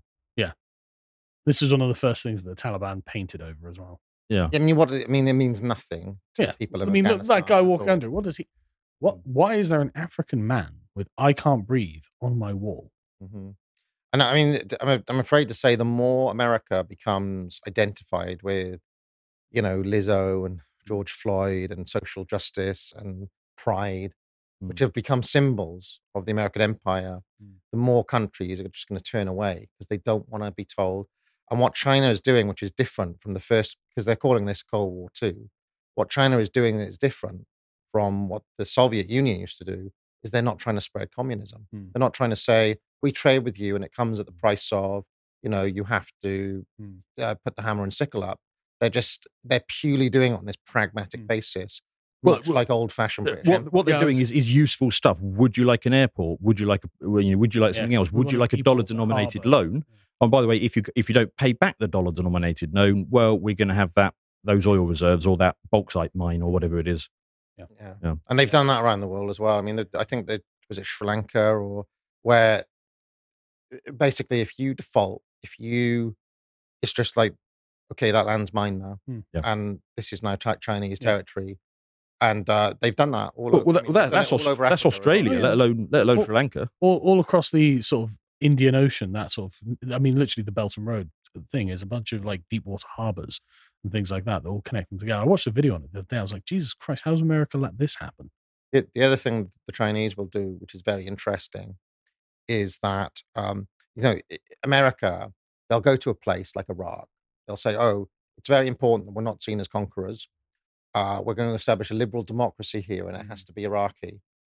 This is one of the first things that the Taliban painted over as well. Yeah. I mean, what I mean, it means nothing to Yeah. people. I Of mean, look, that Afghanistan guy at walking all. under. What does he? What? Why is there an African man with "I can't breathe" on my wall? hmm And I mean, I'm, I'm afraid to say, the more America becomes identified with, you know, Lizzo and George Floyd and social justice and pride, Mm. which have become symbols of the American empire, Mm. the more countries are just going to turn away because they don't want to be told. And what China is doing, which is different from the first, because they're calling this Cold War Two, what China is doing that is different from what the Soviet Union used to do, is they're not trying to spread communism. Mm. They're not trying to say, we trade with you and it comes at the price of, you know, you have to Mm. uh, put the hammer and sickle up. They're just, they're purely doing it on this pragmatic Mm. basis, Well, much well, like old-fashioned Uh, British What, Empire. what they're Yeah, I doing was- is, is useful stuff. Would you like an airport? Would you like a, well, you know, would you like Yeah, something else? we Would you wanna like a keep dollar all the denominated harbour. loan? And by the way, if you if you don't pay back the dollar denominated loan, well, we're going to have that those oil reserves or that bauxite mine or whatever it is. Yeah. Yeah. And they've done that around the world as well. I mean, the- I think that was it Sri Lanka or where uh, basically if you default, if you, it's just like, okay, that land's mine now. Hmm. Yeah. And this is now Chi- Chinese Yeah. territory. And uh, they've done that all Well, over. well, I that, mean, that, they've done that's it all Aus- over that's Africa as well. Australia, Oh, yeah. let alone let alone Well- Sri Lanka. all, all across the sort of Indian Ocean, that sort of, I mean, literally the Belt and Road thing is a bunch of like deep water harbors and things like that. They're all connecting together. I watched a video on it the other day. I was like, Jesus Christ, how's America let this happen? It, the other thing the Chinese will do, which is very interesting, is that um, you know i- America, they'll go to a place like Iraq. They'll say, "Oh, it's very important that we're not seen as conquerors. Uh, we're going to establish a liberal democracy here, and it has to be Iraqi."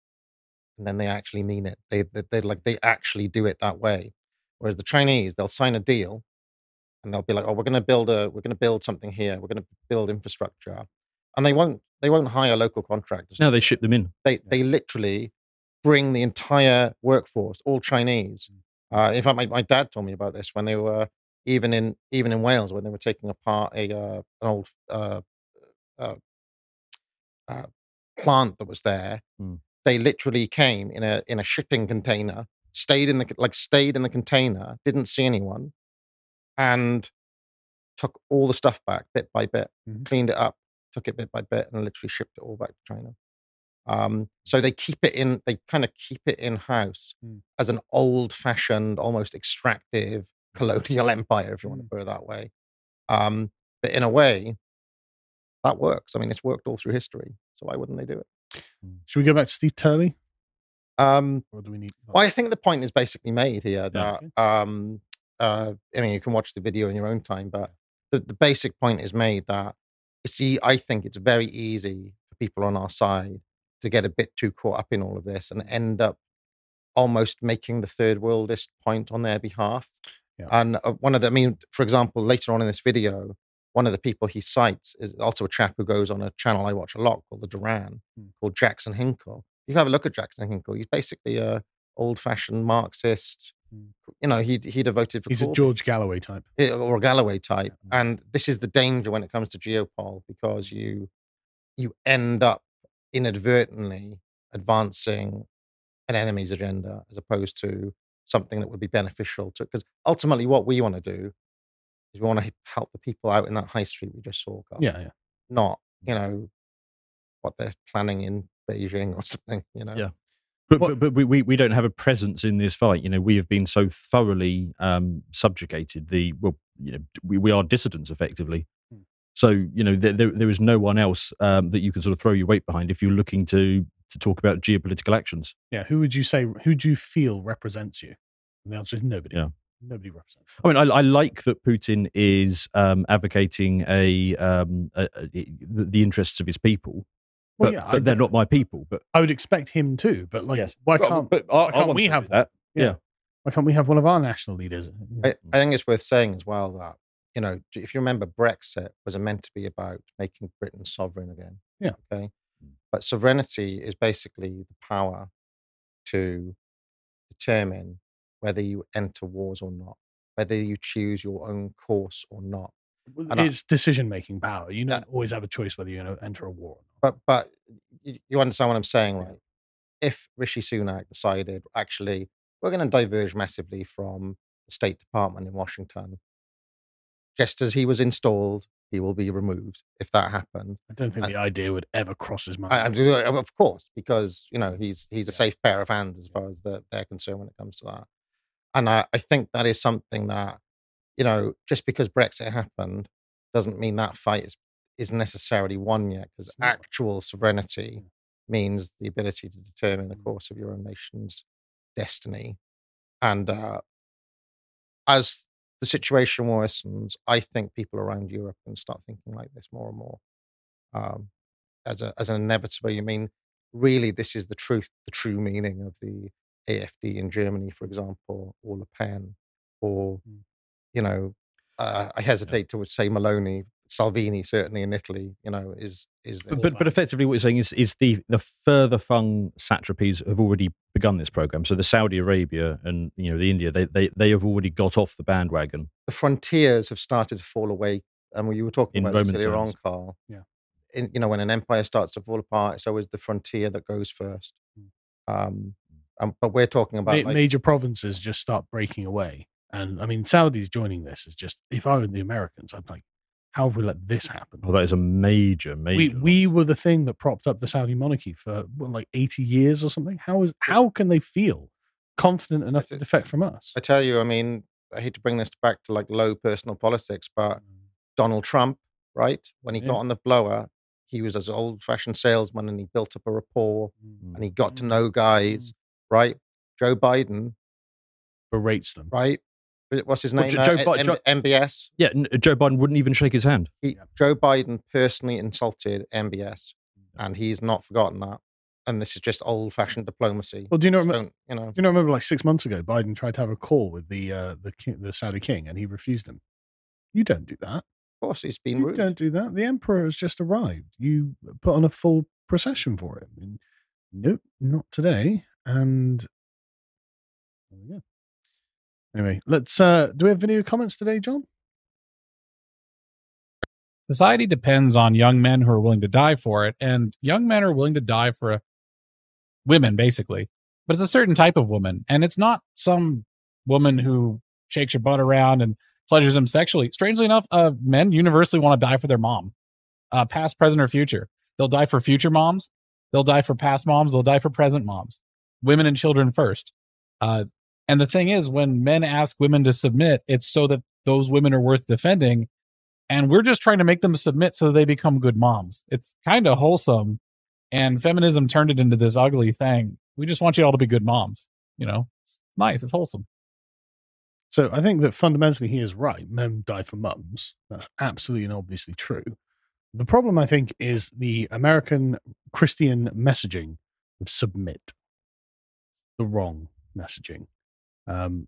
And then they actually mean it. They they they like they actually do it that way. Whereas the Chinese, they'll sign a deal, and they'll be like, "Oh, we're going to build a we're going to build something here. We're going to build infrastructure," and they won't they won't hire local contractors. No, they ship them in. They they literally bring the entire workforce, all Chinese. Uh, in fact, my, my dad told me about this when they were even in even in Wales when they were taking apart a uh, an old uh, uh, uh, plant that was there. Hmm. They literally came in a in a shipping container, stayed in the like stayed in the container, didn't see anyone, and took all the stuff back bit by bit, Mhm. cleaned it up, took it bit by bit, and literally shipped it all back to China. Um, so they keep it in, they kind of keep it in house Mm. as an old fashioned, almost extractive colonial empire, if you want to Mm. put it that way. Um, but in a way, that works. I mean, it's worked all through history. So why wouldn't they do it? Should we go back to Steve Turley? Um, Or do we need? well, I think the point is basically made here that, okay. um, uh, I mean, you can watch the video in your own time, but the, the basic point is made that, see, I think it's very easy for people on our side to get a bit too caught up in all of this and end up almost making the third worldist point on their behalf. Yeah. And uh, one of the, I mean, for example, later on in this video, one of the people he cites is also a chap who goes on a channel I watch a lot called The Duran, Hmm. called Jackson Hinkle. You have a look at Jackson Hinkle. He's basically a old-fashioned Marxist. Hmm. You know, he'd he'd have voted for He's a Corbyn. George Galloway type. Yeah, or a Galloway type. Yeah. And this is the danger when it comes to geopol, because you you end up inadvertently advancing an enemy's agenda as opposed to something that would be beneficial to, because ultimately what we want to do is we want to help the people out in that high street we just saw, Carl. Yeah, yeah. Not, you know, what they're planning in Beijing or something, you know. Yeah. But, What- but but we, we we don't have a presence in this fight. You know, we have been so thoroughly um, subjugated. The well, you know, we, we are dissidents effectively. Hmm. So you know, there, there there is no one else um, that you can sort of throw your weight behind if you're looking to to talk about geopolitical actions. Yeah. Who would you say, who do you feel represents you? And the answer is nobody. Yeah. nobody represents. I mean, I, I like that Putin is um, advocating a, um, a, a, the, the interests of his people, Well, but, yeah, I but they're don't- not my people. But I would expect him to, but like, yes, why But- can't but I, why I can't want we to do have that? Yeah. Why can't we have one of our national leaders? I, I think it's worth saying as well that, you know, if you remember, Brexit was meant to be about making Britain sovereign again. Yeah. Okay. But sovereignty is basically the power to determine whether you enter wars or not, whether you choose your own course or not. And I- It's decision making power. You don't Yeah. always have a choice whether you're going to enter a war. But but you, you understand what I'm saying, right? If Rishi Sunak decided, actually, we're going to diverge massively from the State Department in Washington, just as he was installed, he will be removed if that happened. I don't think I- the idea would ever cross his mind. I, I do, of course, because you know he's he's a safe pair of hands as far as the, they're concerned when it comes to that. And I, I think that is something that, you know, just because Brexit happened doesn't mean that fight is is necessarily won yet, because It's not. actual sovereignty Yeah. means the ability to determine the Mm. course of your own nation's destiny. And uh, as the situation worsens, I think people around Europe can start thinking like this more and more. Um, as a as an inevitable, you mean really this is the truth, the true meaning of the A F D in Germany, for example, or Le Pen, or Mm. you know, uh, I hesitate to say Maloney, Salvini, certainly in Italy, you know, is is this. But, but but effectively, what you're saying is is the the further flung satrapies have already begun this program. So the Saudi Arabia and you know the India, they they they have already got off the bandwagon. The frontiers have started to fall away, and you were talking In about this Roman earlier on, terms. Carl. Yeah. In, you know, when an empire starts to fall apart, it's always the frontier that goes first. Mm. Um, um, but we're talking about Ma- like, major provinces just start breaking away. And I mean, Saudis joining this is just, if I were the Americans, I'd be like, how have we let this happen? Oh, that is a major major. we we loss. were the thing that propped up the Saudi monarchy for what, like eighty years or something. How is how can they feel confident enough to That's it. defect from us? I tell you, I mean, I hate to bring this back to like low personal politics, but Donald Trump, right? When he Yeah. got on the blower, he was an old fashioned salesman and he built up a rapport Mm. and he got to Mm. know guys, right? Joe Biden, Berates them. right? What's his Well, name? Jo- Uh, Joe Bi- M- Jo- M B S. Yeah, n- Joe Biden wouldn't even shake his hand. He, Yeah. Joe Biden personally insulted M B S, and he's not forgotten that. And this is just old fashioned diplomacy. Well, do you know? Just Remember, don't, you know, do you know? Remember, like six months ago, Biden tried to have a call with the uh, the king, the Saudi king, and he refused him. You don't do that. of course, he's been You rude. don't do that. The emperor has just arrived. You put on a full procession for him. And nope, not today. And there we go. Anyway, let's. uh Do we have video comments today, John? Society depends on young men who are willing to die for it, and young men are willing to die for a, women, basically. But it's a certain type of woman, and it's not some woman who shakes her butt around and pleasures them sexually. Strangely enough, uh, men universally want to die for their mom, uh, past, present, or future. They'll die for future moms. They'll die for past moms. They'll die for present moms. Women and children first. Uh, and the thing is, when men ask women to submit, it's so that those women are worth defending. And we're just trying to make them submit so that they become good moms. It's kind of wholesome. And feminism turned it into this ugly thing. We just want you all to be good moms. You know, it's nice. It's wholesome. So I think that fundamentally he is right. Men die for mums. That's absolutely and obviously true. The problem, I think, is the American Christian messaging of submit. The wrong messaging. Um,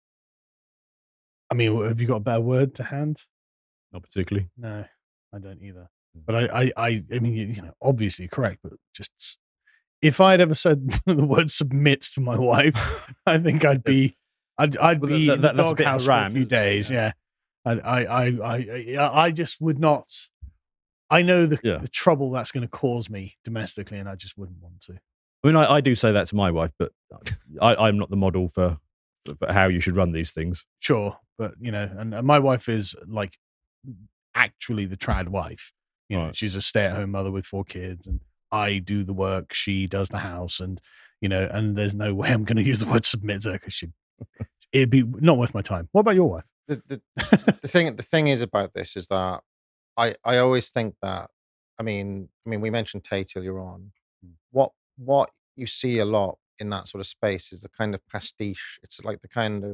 I mean, have you got a better word to hand? Not particularly. No, I don't either. But I, I, I, I mean, you you know, obviously correct, but just s- if I'd ever said the word submit to my wife, I think I'd be, I'd, I'd Well, be that- in that- the that's a bit doghouse for a haram, few isn't it? days. Yeah. Yeah, I, I, I, I, I, I just would not. I know the, Yeah. the trouble that's going to cause me domestically, and I just wouldn't want to. I mean, I, I do say that to my wife, but I, I'm not the model for, for how you should run these things. Sure, but you know, and, and my wife is like actually the trad wife. You know, Right. she's a stay-at-home mother with four kids, and I do the work. She does the house, and you know, and there's no way I'm going to use the word submit to her because she, it'd be not worth my time. What about your wife? the, the, the thing the thing is about this is that I I always think that I mean I mean we mentioned Tate earlier on. What what you see a lot in that sort of space is the kind of pastiche. It's like the kind of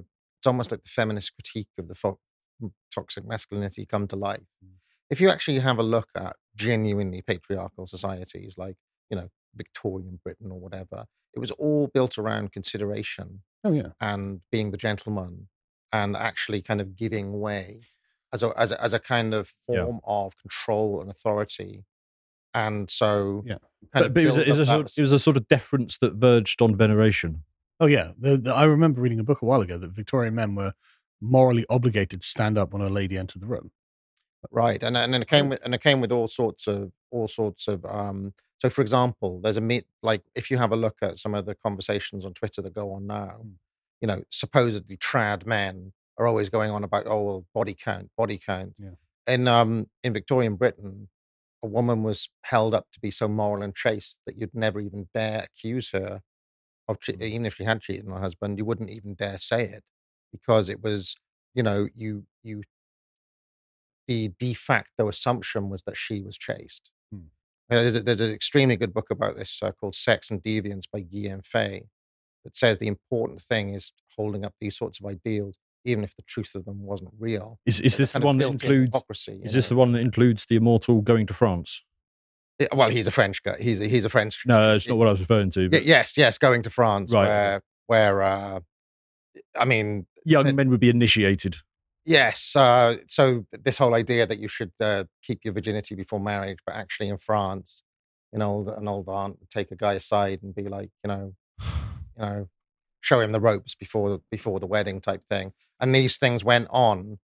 it's almost like the feminist critique of the fo- toxic masculinity come to life. If you actually have a look at genuinely patriarchal societies like, you know, Victorian Britain or whatever, it was all built around consideration. Oh, yeah. And being the gentleman and actually kind of giving way as a, as a, as a kind of form yeah. of control and authority. And so, yeah. But, but it, was a, it, was a sort, it was a sort of deference that verged on veneration. Oh, yeah. The, the, I remember reading a book a while ago that Victorian men were morally obligated to stand up when a lady entered the room. Right. And, and it came with, and it came with all sorts of, all sorts of, um, so for example, there's a meet, like if you have a look at some of the conversations on Twitter that go on now, mm. you know, supposedly trad men are always going on about, oh, well, body count, body count. Yeah. In, um, in Victorian Britain, a woman was held up to be so moral and chaste that you'd never even dare accuse her of, che- even if she had cheated on her husband, you wouldn't even dare say it because it was, you know, you, you, the de facto assumption was that she was chaste. Hmm. There's, a, there's an extremely good book about this uh, called Sex and Deviance by Guy Fay that says the important thing is holding up these sorts of ideals, even if the truth of them wasn't real. Is, is this the one that includes, hypocrisy, is this know? the one that includes the immortal going to France? Yeah, well, he's a French guy. He's a, he's a French. No, that's not what I was referring to. But... Yes, yes, going to France, right. where, where, uh, I mean, young the, men would be initiated. Yes. Uh, so this whole idea that you should uh, keep your virginity before marriage, but actually in France, you know, an old aunt would take a guy aside and be like, you know, you know, show him the ropes before before the wedding type thing. And these things went on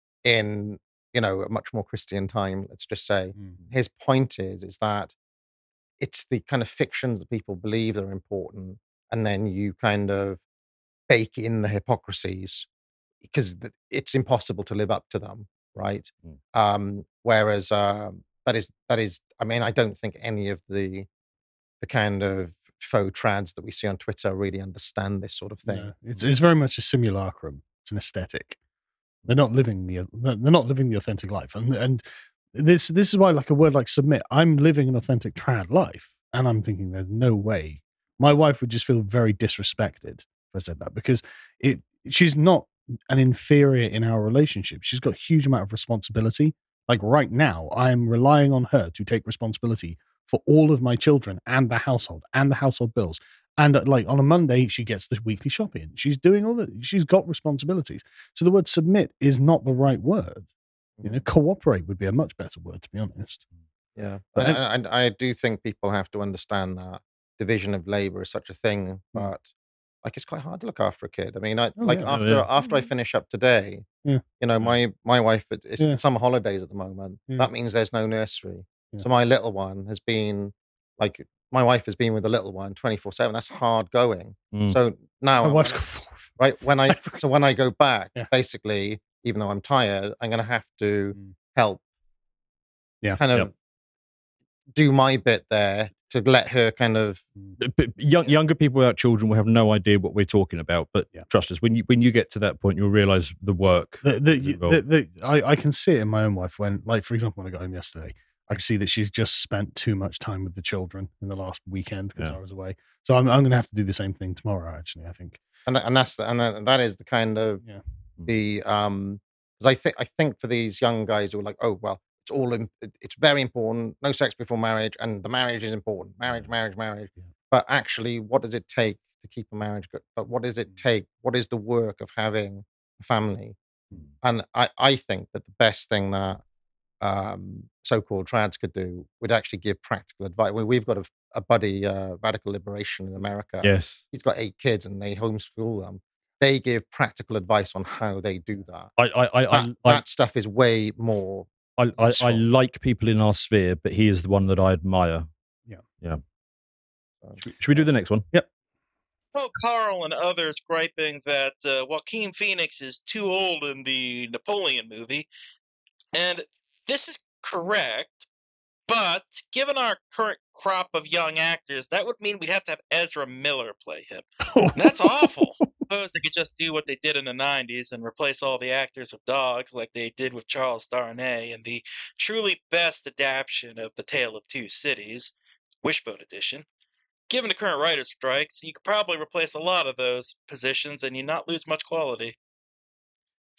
in, you know, a much more Christian time, let's just say. Mm-hmm. His point is, is that it's the kind of fictions that people believe are important. And then you kind of bake in the hypocrisies because it's impossible to live up to them. Right. Mm. Um, whereas um, that is, that is, I mean, I don't think any of the, the kind of faux trads that we see on Twitter really understand this sort of thing. No, it's, it's very much a simulacrum. It's an aesthetic. They're not living the they're not living the authentic life, and and this this is why, like a word like submit, I'm living an authentic trad life, and I'm thinking there's no way my wife would just feel very disrespected if I said that because it she's not an inferior in our relationship. She's got a huge amount of responsibility. Like right now, I am relying on her to take responsibility for all of my children and the household and the household bills. And uh, like on a Monday, she gets the weekly shopping. She's doing all that. She's got responsibilities. So the word submit is not the right word. You know, cooperate would be a much better word, to be honest. Yeah. But and, and I do think people have to understand that division of labor is such a thing, but like it's quite hard to look after a kid. I mean, I, oh, like yeah. after yeah. after I finish up today, yeah. you know, my, my wife, it's yeah. summer holidays at the moment. Yeah. That means there's no nursery. Yeah. So my little one has been like, my wife has been with the little one twenty-four seven. That's hard going. Mm. So now, my wife's got four. Right, when I so when I go back, yeah. basically, even though I'm tired, I'm going to have to mm. help. Yeah, kind of yep. do my bit there to let her kind of. But young, younger people without children will have no idea what we're talking about. But yeah. trust us, when you when you get to that point, you'll realize the work. The, the, the, the, I, I can see it in my own wife when, like, for example, when I got home yesterday. I can see that she's just spent too much time with the children in the last weekend because yeah. I was away. So I'm I'm going to have to do the same thing tomorrow. Actually, I think. And that, and that's the, and that, that is the kind of yeah. the um because I think I think for these young guys who are like, oh well, it's all in, it's very important. No sex before marriage, and the marriage is important. Marriage, marriage, marriage. Yeah. But actually, what does it take to keep a marriage good? But what does it take? What is the work of having a family? Mm. And I I think that the best thing that um, so-called trads could do would actually give practical advice. We, we've got a, a buddy, uh, Radical Liberation in America. Yes. He's got eight kids and they homeschool them. They give practical advice on how they do that. I, I, I, that, I, that I stuff is way more. I, I, I like people in our sphere, but he is the one that I admire. Yeah. Yeah. So, should, should we do the next one? Yep. Oh, Carl and others griping that uh, Joaquin Phoenix is too old in the Napoleon movie. And this is correct, but given our current crop of young actors, that would mean we'd have to have Ezra Miller play him. That's awful. Suppose they could just do what they did in the nineties and replace all the actors with dogs like they did with Charles Darnay in the truly best adaptation of The Tale of Two Cities, Wishbone Edition. Given the current writer's strikes, you could probably replace a lot of those positions and you not lose much quality.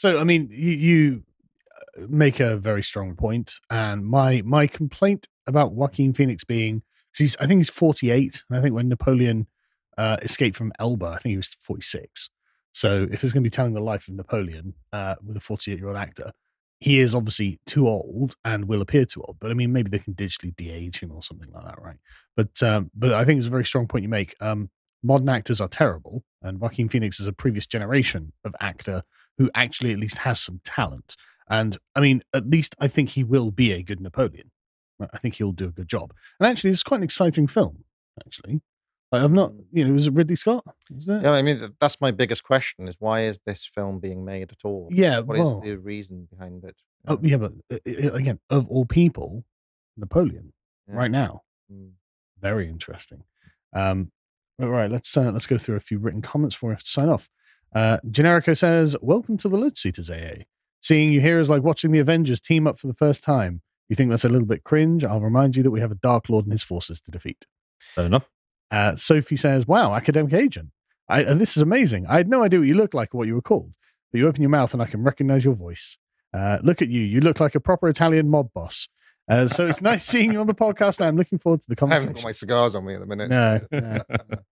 So, I mean, you, you make a very strong point, and my my complaint about Joaquin Phoenix being, he's, I think he's forty-eight, and I think when Napoleon uh, escaped from Elba, I think he was forty-six. So, if it's going to be telling the life of Napoleon uh, with a forty-eight-year-old actor, he is obviously too old and will appear too old. But I mean, maybe they can digitally de-age him or something like that, right? But um, but I think it's a very strong point you make. Um, modern actors are terrible, and Joaquin Phoenix is a previous generation of actor who actually at least has some talent. And I mean, at least I think he will be a good Napoleon. I think he'll do a good job. And actually, it's quite an exciting film, actually. Like, I'm not, you know, was it Ridley Scott? Was it? Yeah, I mean, that's my biggest question is why is this film being made at all? Yeah, What is well, the reason behind it? oh, yeah, but uh, uh, again, of all people, Napoleon, Yeah. right now. Mm. Very interesting. Um, all right, let's uh, let's go through a few written comments before we have to sign off. Uh, Generico says, "Welcome to the Load Seaters A A. Seeing you here is like watching the Avengers team up for the first time. You think that's a little bit cringe? I'll remind you that we have a Dark Lord and his forces to defeat." Fair enough. Uh, Sophie says, "Wow, academic agent. I, uh, this is amazing. I had no idea what you looked like or what you were called, but you open your mouth and I can recognize your voice. Uh, look at you. You look like a proper Italian mob boss. Uh, so it's nice seeing you on the podcast. I'm looking forward to the I haven't conversation." got my cigars on me at the minute. No, no.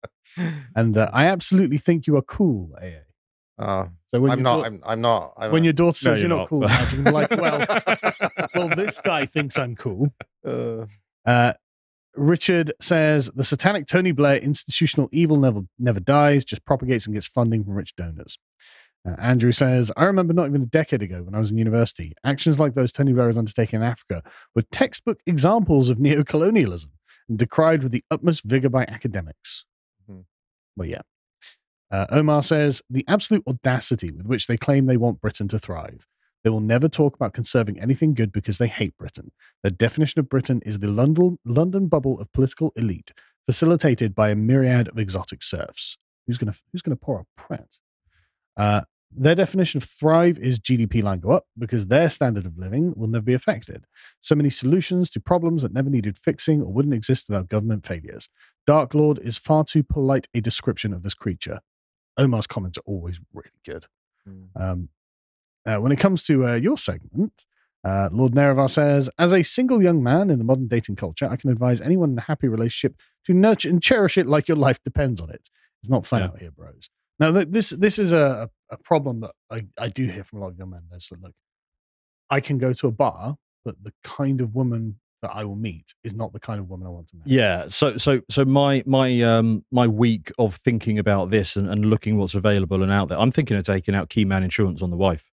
And uh, I absolutely think you are cool, A A. Uh, So when I'm your not. dau- I'm, I'm not. I'm when a- your daughter says No, you're, you're not, not. cool, imagine like, well, well, this guy thinks I'm cool. uh, Uh, Richard says the satanic Tony Blair institutional evil never never dies, just propagates and gets funding from rich donors. Uh, Andrew says, "I remember not even a decade ago when I was in university, actions like those Tony Blair is undertaking in Africa were textbook examples of neocolonialism and decried with the utmost vigor by academics." Mhm. Well, yeah. Uh, Omar says, "The absolute audacity with which they claim they want Britain to thrive. They will never talk about conserving anything good because they hate Britain. Their definition of Britain is the London London bubble of political elite, facilitated by a myriad of exotic serfs." Who's gonna Who's gonna pour a Pratt? Uh, their definition of thrive is G D P line go up because their standard of living will never be affected. So many solutions to problems that never needed fixing or wouldn't exist without government failures. Dark Lord is far too polite a description of this creature. Omar's comments are always really good. Mm. Um, uh, when it comes to uh, your segment, uh, Lord Nerevar says, "As a single young man in the modern dating culture, I can advise anyone in a happy relationship to nurture and cherish it like your life depends on it. It's not fun Yeah. out here, bros." Now, th- this this is a, a problem that I, I do hear from a lot of young men. There's that, look, I can go to a bar, but the kind of woman that I will meet is not the kind of woman I want to marry. Yeah. So so so my my um my week of thinking about this and, and looking what's available and out there, I'm thinking of taking out key man insurance on the wife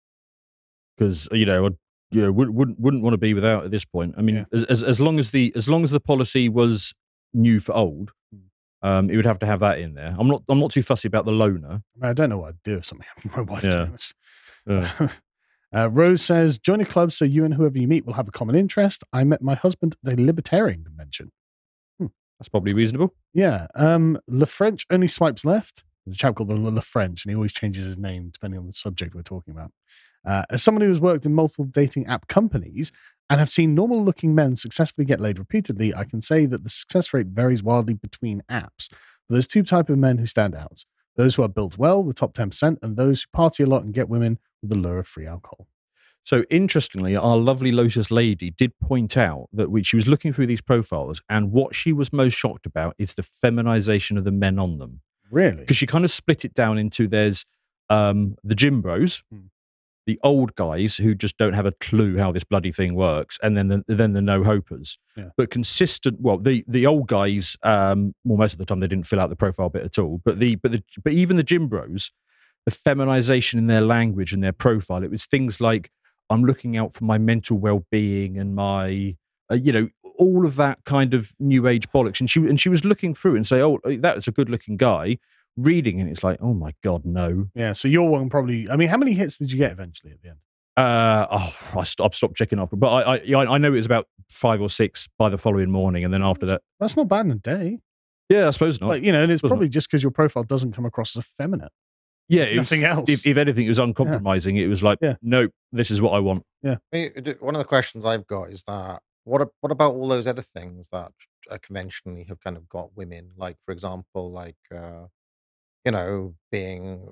because you know I you know, would, wouldn't wouldn't want to be without at this point. I mean, Yeah. as, as as long as the as long as the policy was new for old, um, it would have to have that in there. I'm not I'm not too fussy about the loaner. I, mean, I don't know what I'd do if something happened to my wife. To Yeah. be honest. Yeah. Uh, Rose says, "Join a club so you and whoever you meet will have a common interest. I met my husband at a libertarian convention." That's probably reasonable. Yeah. Um, Le French only swipes left. There's a chap called the Le French, and he always changes his name depending on the subject we're talking about. Uh, as someone who has worked in multiple dating app companies and have seen normal looking men successfully get laid repeatedly, I can say that the success rate varies wildly between apps. But there's two types of men who stand out: those who are built well, the top ten percent, and those who party a lot and get women with the lure of free alcohol. So interestingly, our lovely Lotus lady did point out that we, she was looking through these profiles, and what she was most shocked about is the feminization of the men on them. Really? Because she kind of split it down into there's um, the gym bros, Hmm. the old guys who just don't have a clue how this bloody thing works, and then the, then the no hopers. Yeah. But consistent. Well, the the old guys, um, well, most of the time they didn't fill out the profile bit at all. But the but the but even the gym bros, the feminization in their language and their profile, it was things like, "I'm looking out for my mental well-being and my, uh, you know, all of that kind of new age bollocks." And she and she was looking through and say, "Oh, that's a good-looking guy." Reading and it's like, "Oh my god, no." Yeah. So your one probably. I mean, how many hits did you get eventually at the end? Uh, oh, I stopped, stopped checking after, but I, I, yeah, I know it was about five or six by the following morning, and then after that, That's not bad in a day. yeah, I suppose not. Like, you know, and it's Wasn't probably just because your profile doesn't come across as effeminate. yeah, if it was, nothing else. If, if anything, it was uncompromising. It was like, Yeah. nope, this is what I want. I mean, it- one of the questions I've got is that what a- what about all those other things that uh, conventionally have kind of got women? Like, for example, like uh, you know, being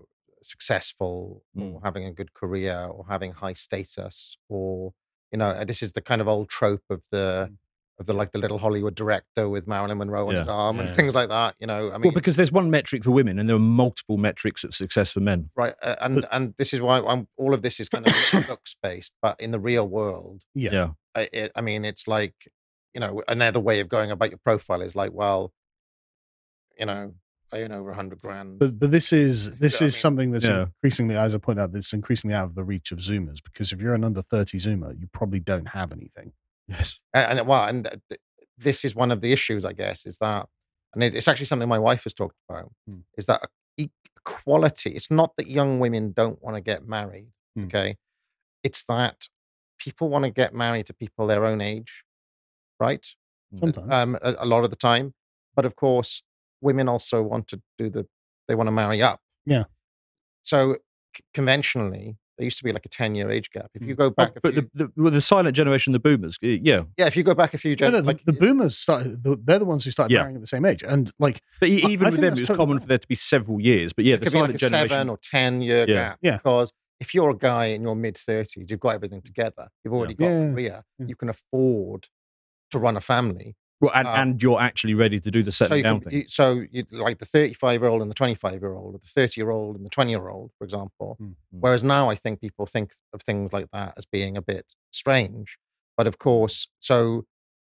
successful Mm. or having a good career or having high status, or you know, this is the kind of old trope of the of the like the little Hollywood director with Marilyn Monroe on Yeah. his arm and Yeah. things like that. You know, I mean, Well, because there's one metric for women and there are multiple metrics of success for men. right, uh, and But- and this is why I'm, all of this is kind of looks based, but in the real world, Yeah. Yeah. I, it, I mean, it's like, you know, another way of going about your profile is like, well, you know, I earn over a hundred grand. But but this is this Yeah, I is mean- something that's Yeah. increasingly, as I point out, that's increasingly out of the reach of Zoomers, because if you're an under thirty Zoomer, you probably don't have anything. Yes. and, and well, and th- th- this is one of the issues, I guess, is that, and it, it's actually something my wife has talked about, Hmm. is that e- equality. It's not that young women don't want to get married, Hmm. okay? It's that people want to get married to people their own age, right? Sometimes. Um, a, a lot of the time, but of course, women also want to do the. They want to marry up. Yeah. So c- conventionally, there used to be like a ten-year age gap. If you Hmm. go back, Oh, a but few, the, the, well, the silent generation, the boomers, uh, yeah. yeah, if you go back a few, No, gen- no, the, like the boomers started. The, they're the ones who started Yeah. marrying at the same age, and like, But e- I- even I with think them, that's it was totally common fine. for there to be several years. But yeah, it the could be silent like a generation. seven or ten year Yeah. gap. Yeah. Because if you're a guy in your mid thirties, you've got everything together. You've already got Yeah. a career. Yeah. You can afford to run a family. well, and, uh, and you're actually ready to do the So settling you, down can, thing. you, so you like the thirty-five year old and the twenty-five year old, or the thirty year old and the twenty year old, for example. Mm. Whereas now I think people think of things like that as being a bit strange. But of course, so.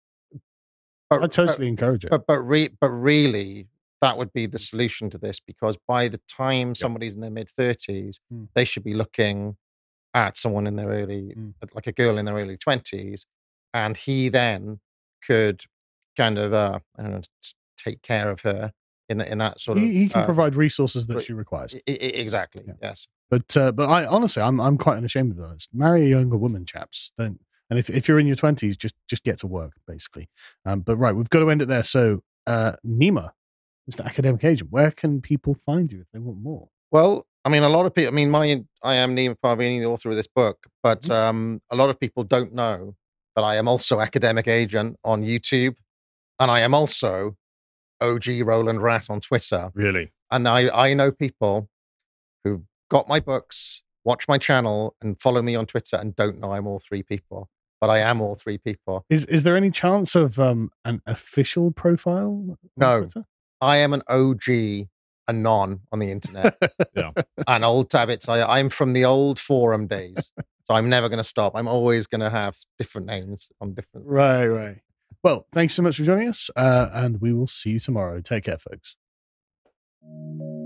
But, I totally encourage it. But but re, but really, that would be the solution to this, because by the time somebody's in their mid thirties, Mm. they should be looking at someone in their early, Mm. like a girl in their early twenties, and he then could kind of, uh, I don't know, t- take care of her in the, in that sort of. he, he can uh, provide resources that right. she requires. I- I- exactly. Yeah. Yes. But uh, but I honestly, I'm I'm quite unashamed of this. Marry a younger woman, chaps. Don't. And if if you're in your twenties, just just get to work, basically. Um, but right, we've got to end it there. So, uh, Nima, Mister Academic Agent, where can people find you if they want more? Well, I mean, a lot of people. I mean, my I am Nima Parvini, the author of this book, but Mhm. um, a lot of people don't know that I am also Academic Agent on YouTube, and I am also O G Roland Rat on Twitter. Really? And I I know people who got my books, watch my channel, and follow me on Twitter, and don't know I'm all three people, but I am all three people. Is is there any chance of um an official profile? On No. Twitter? I am an O G anon on the internet. Yeah. And old tabbits. I, I'm from the old forum days. So I'm never going to stop. I'm always going to have different names on different. Right, right. Well, thanks so much for joining us, uh, and we will see you tomorrow. Take care, folks.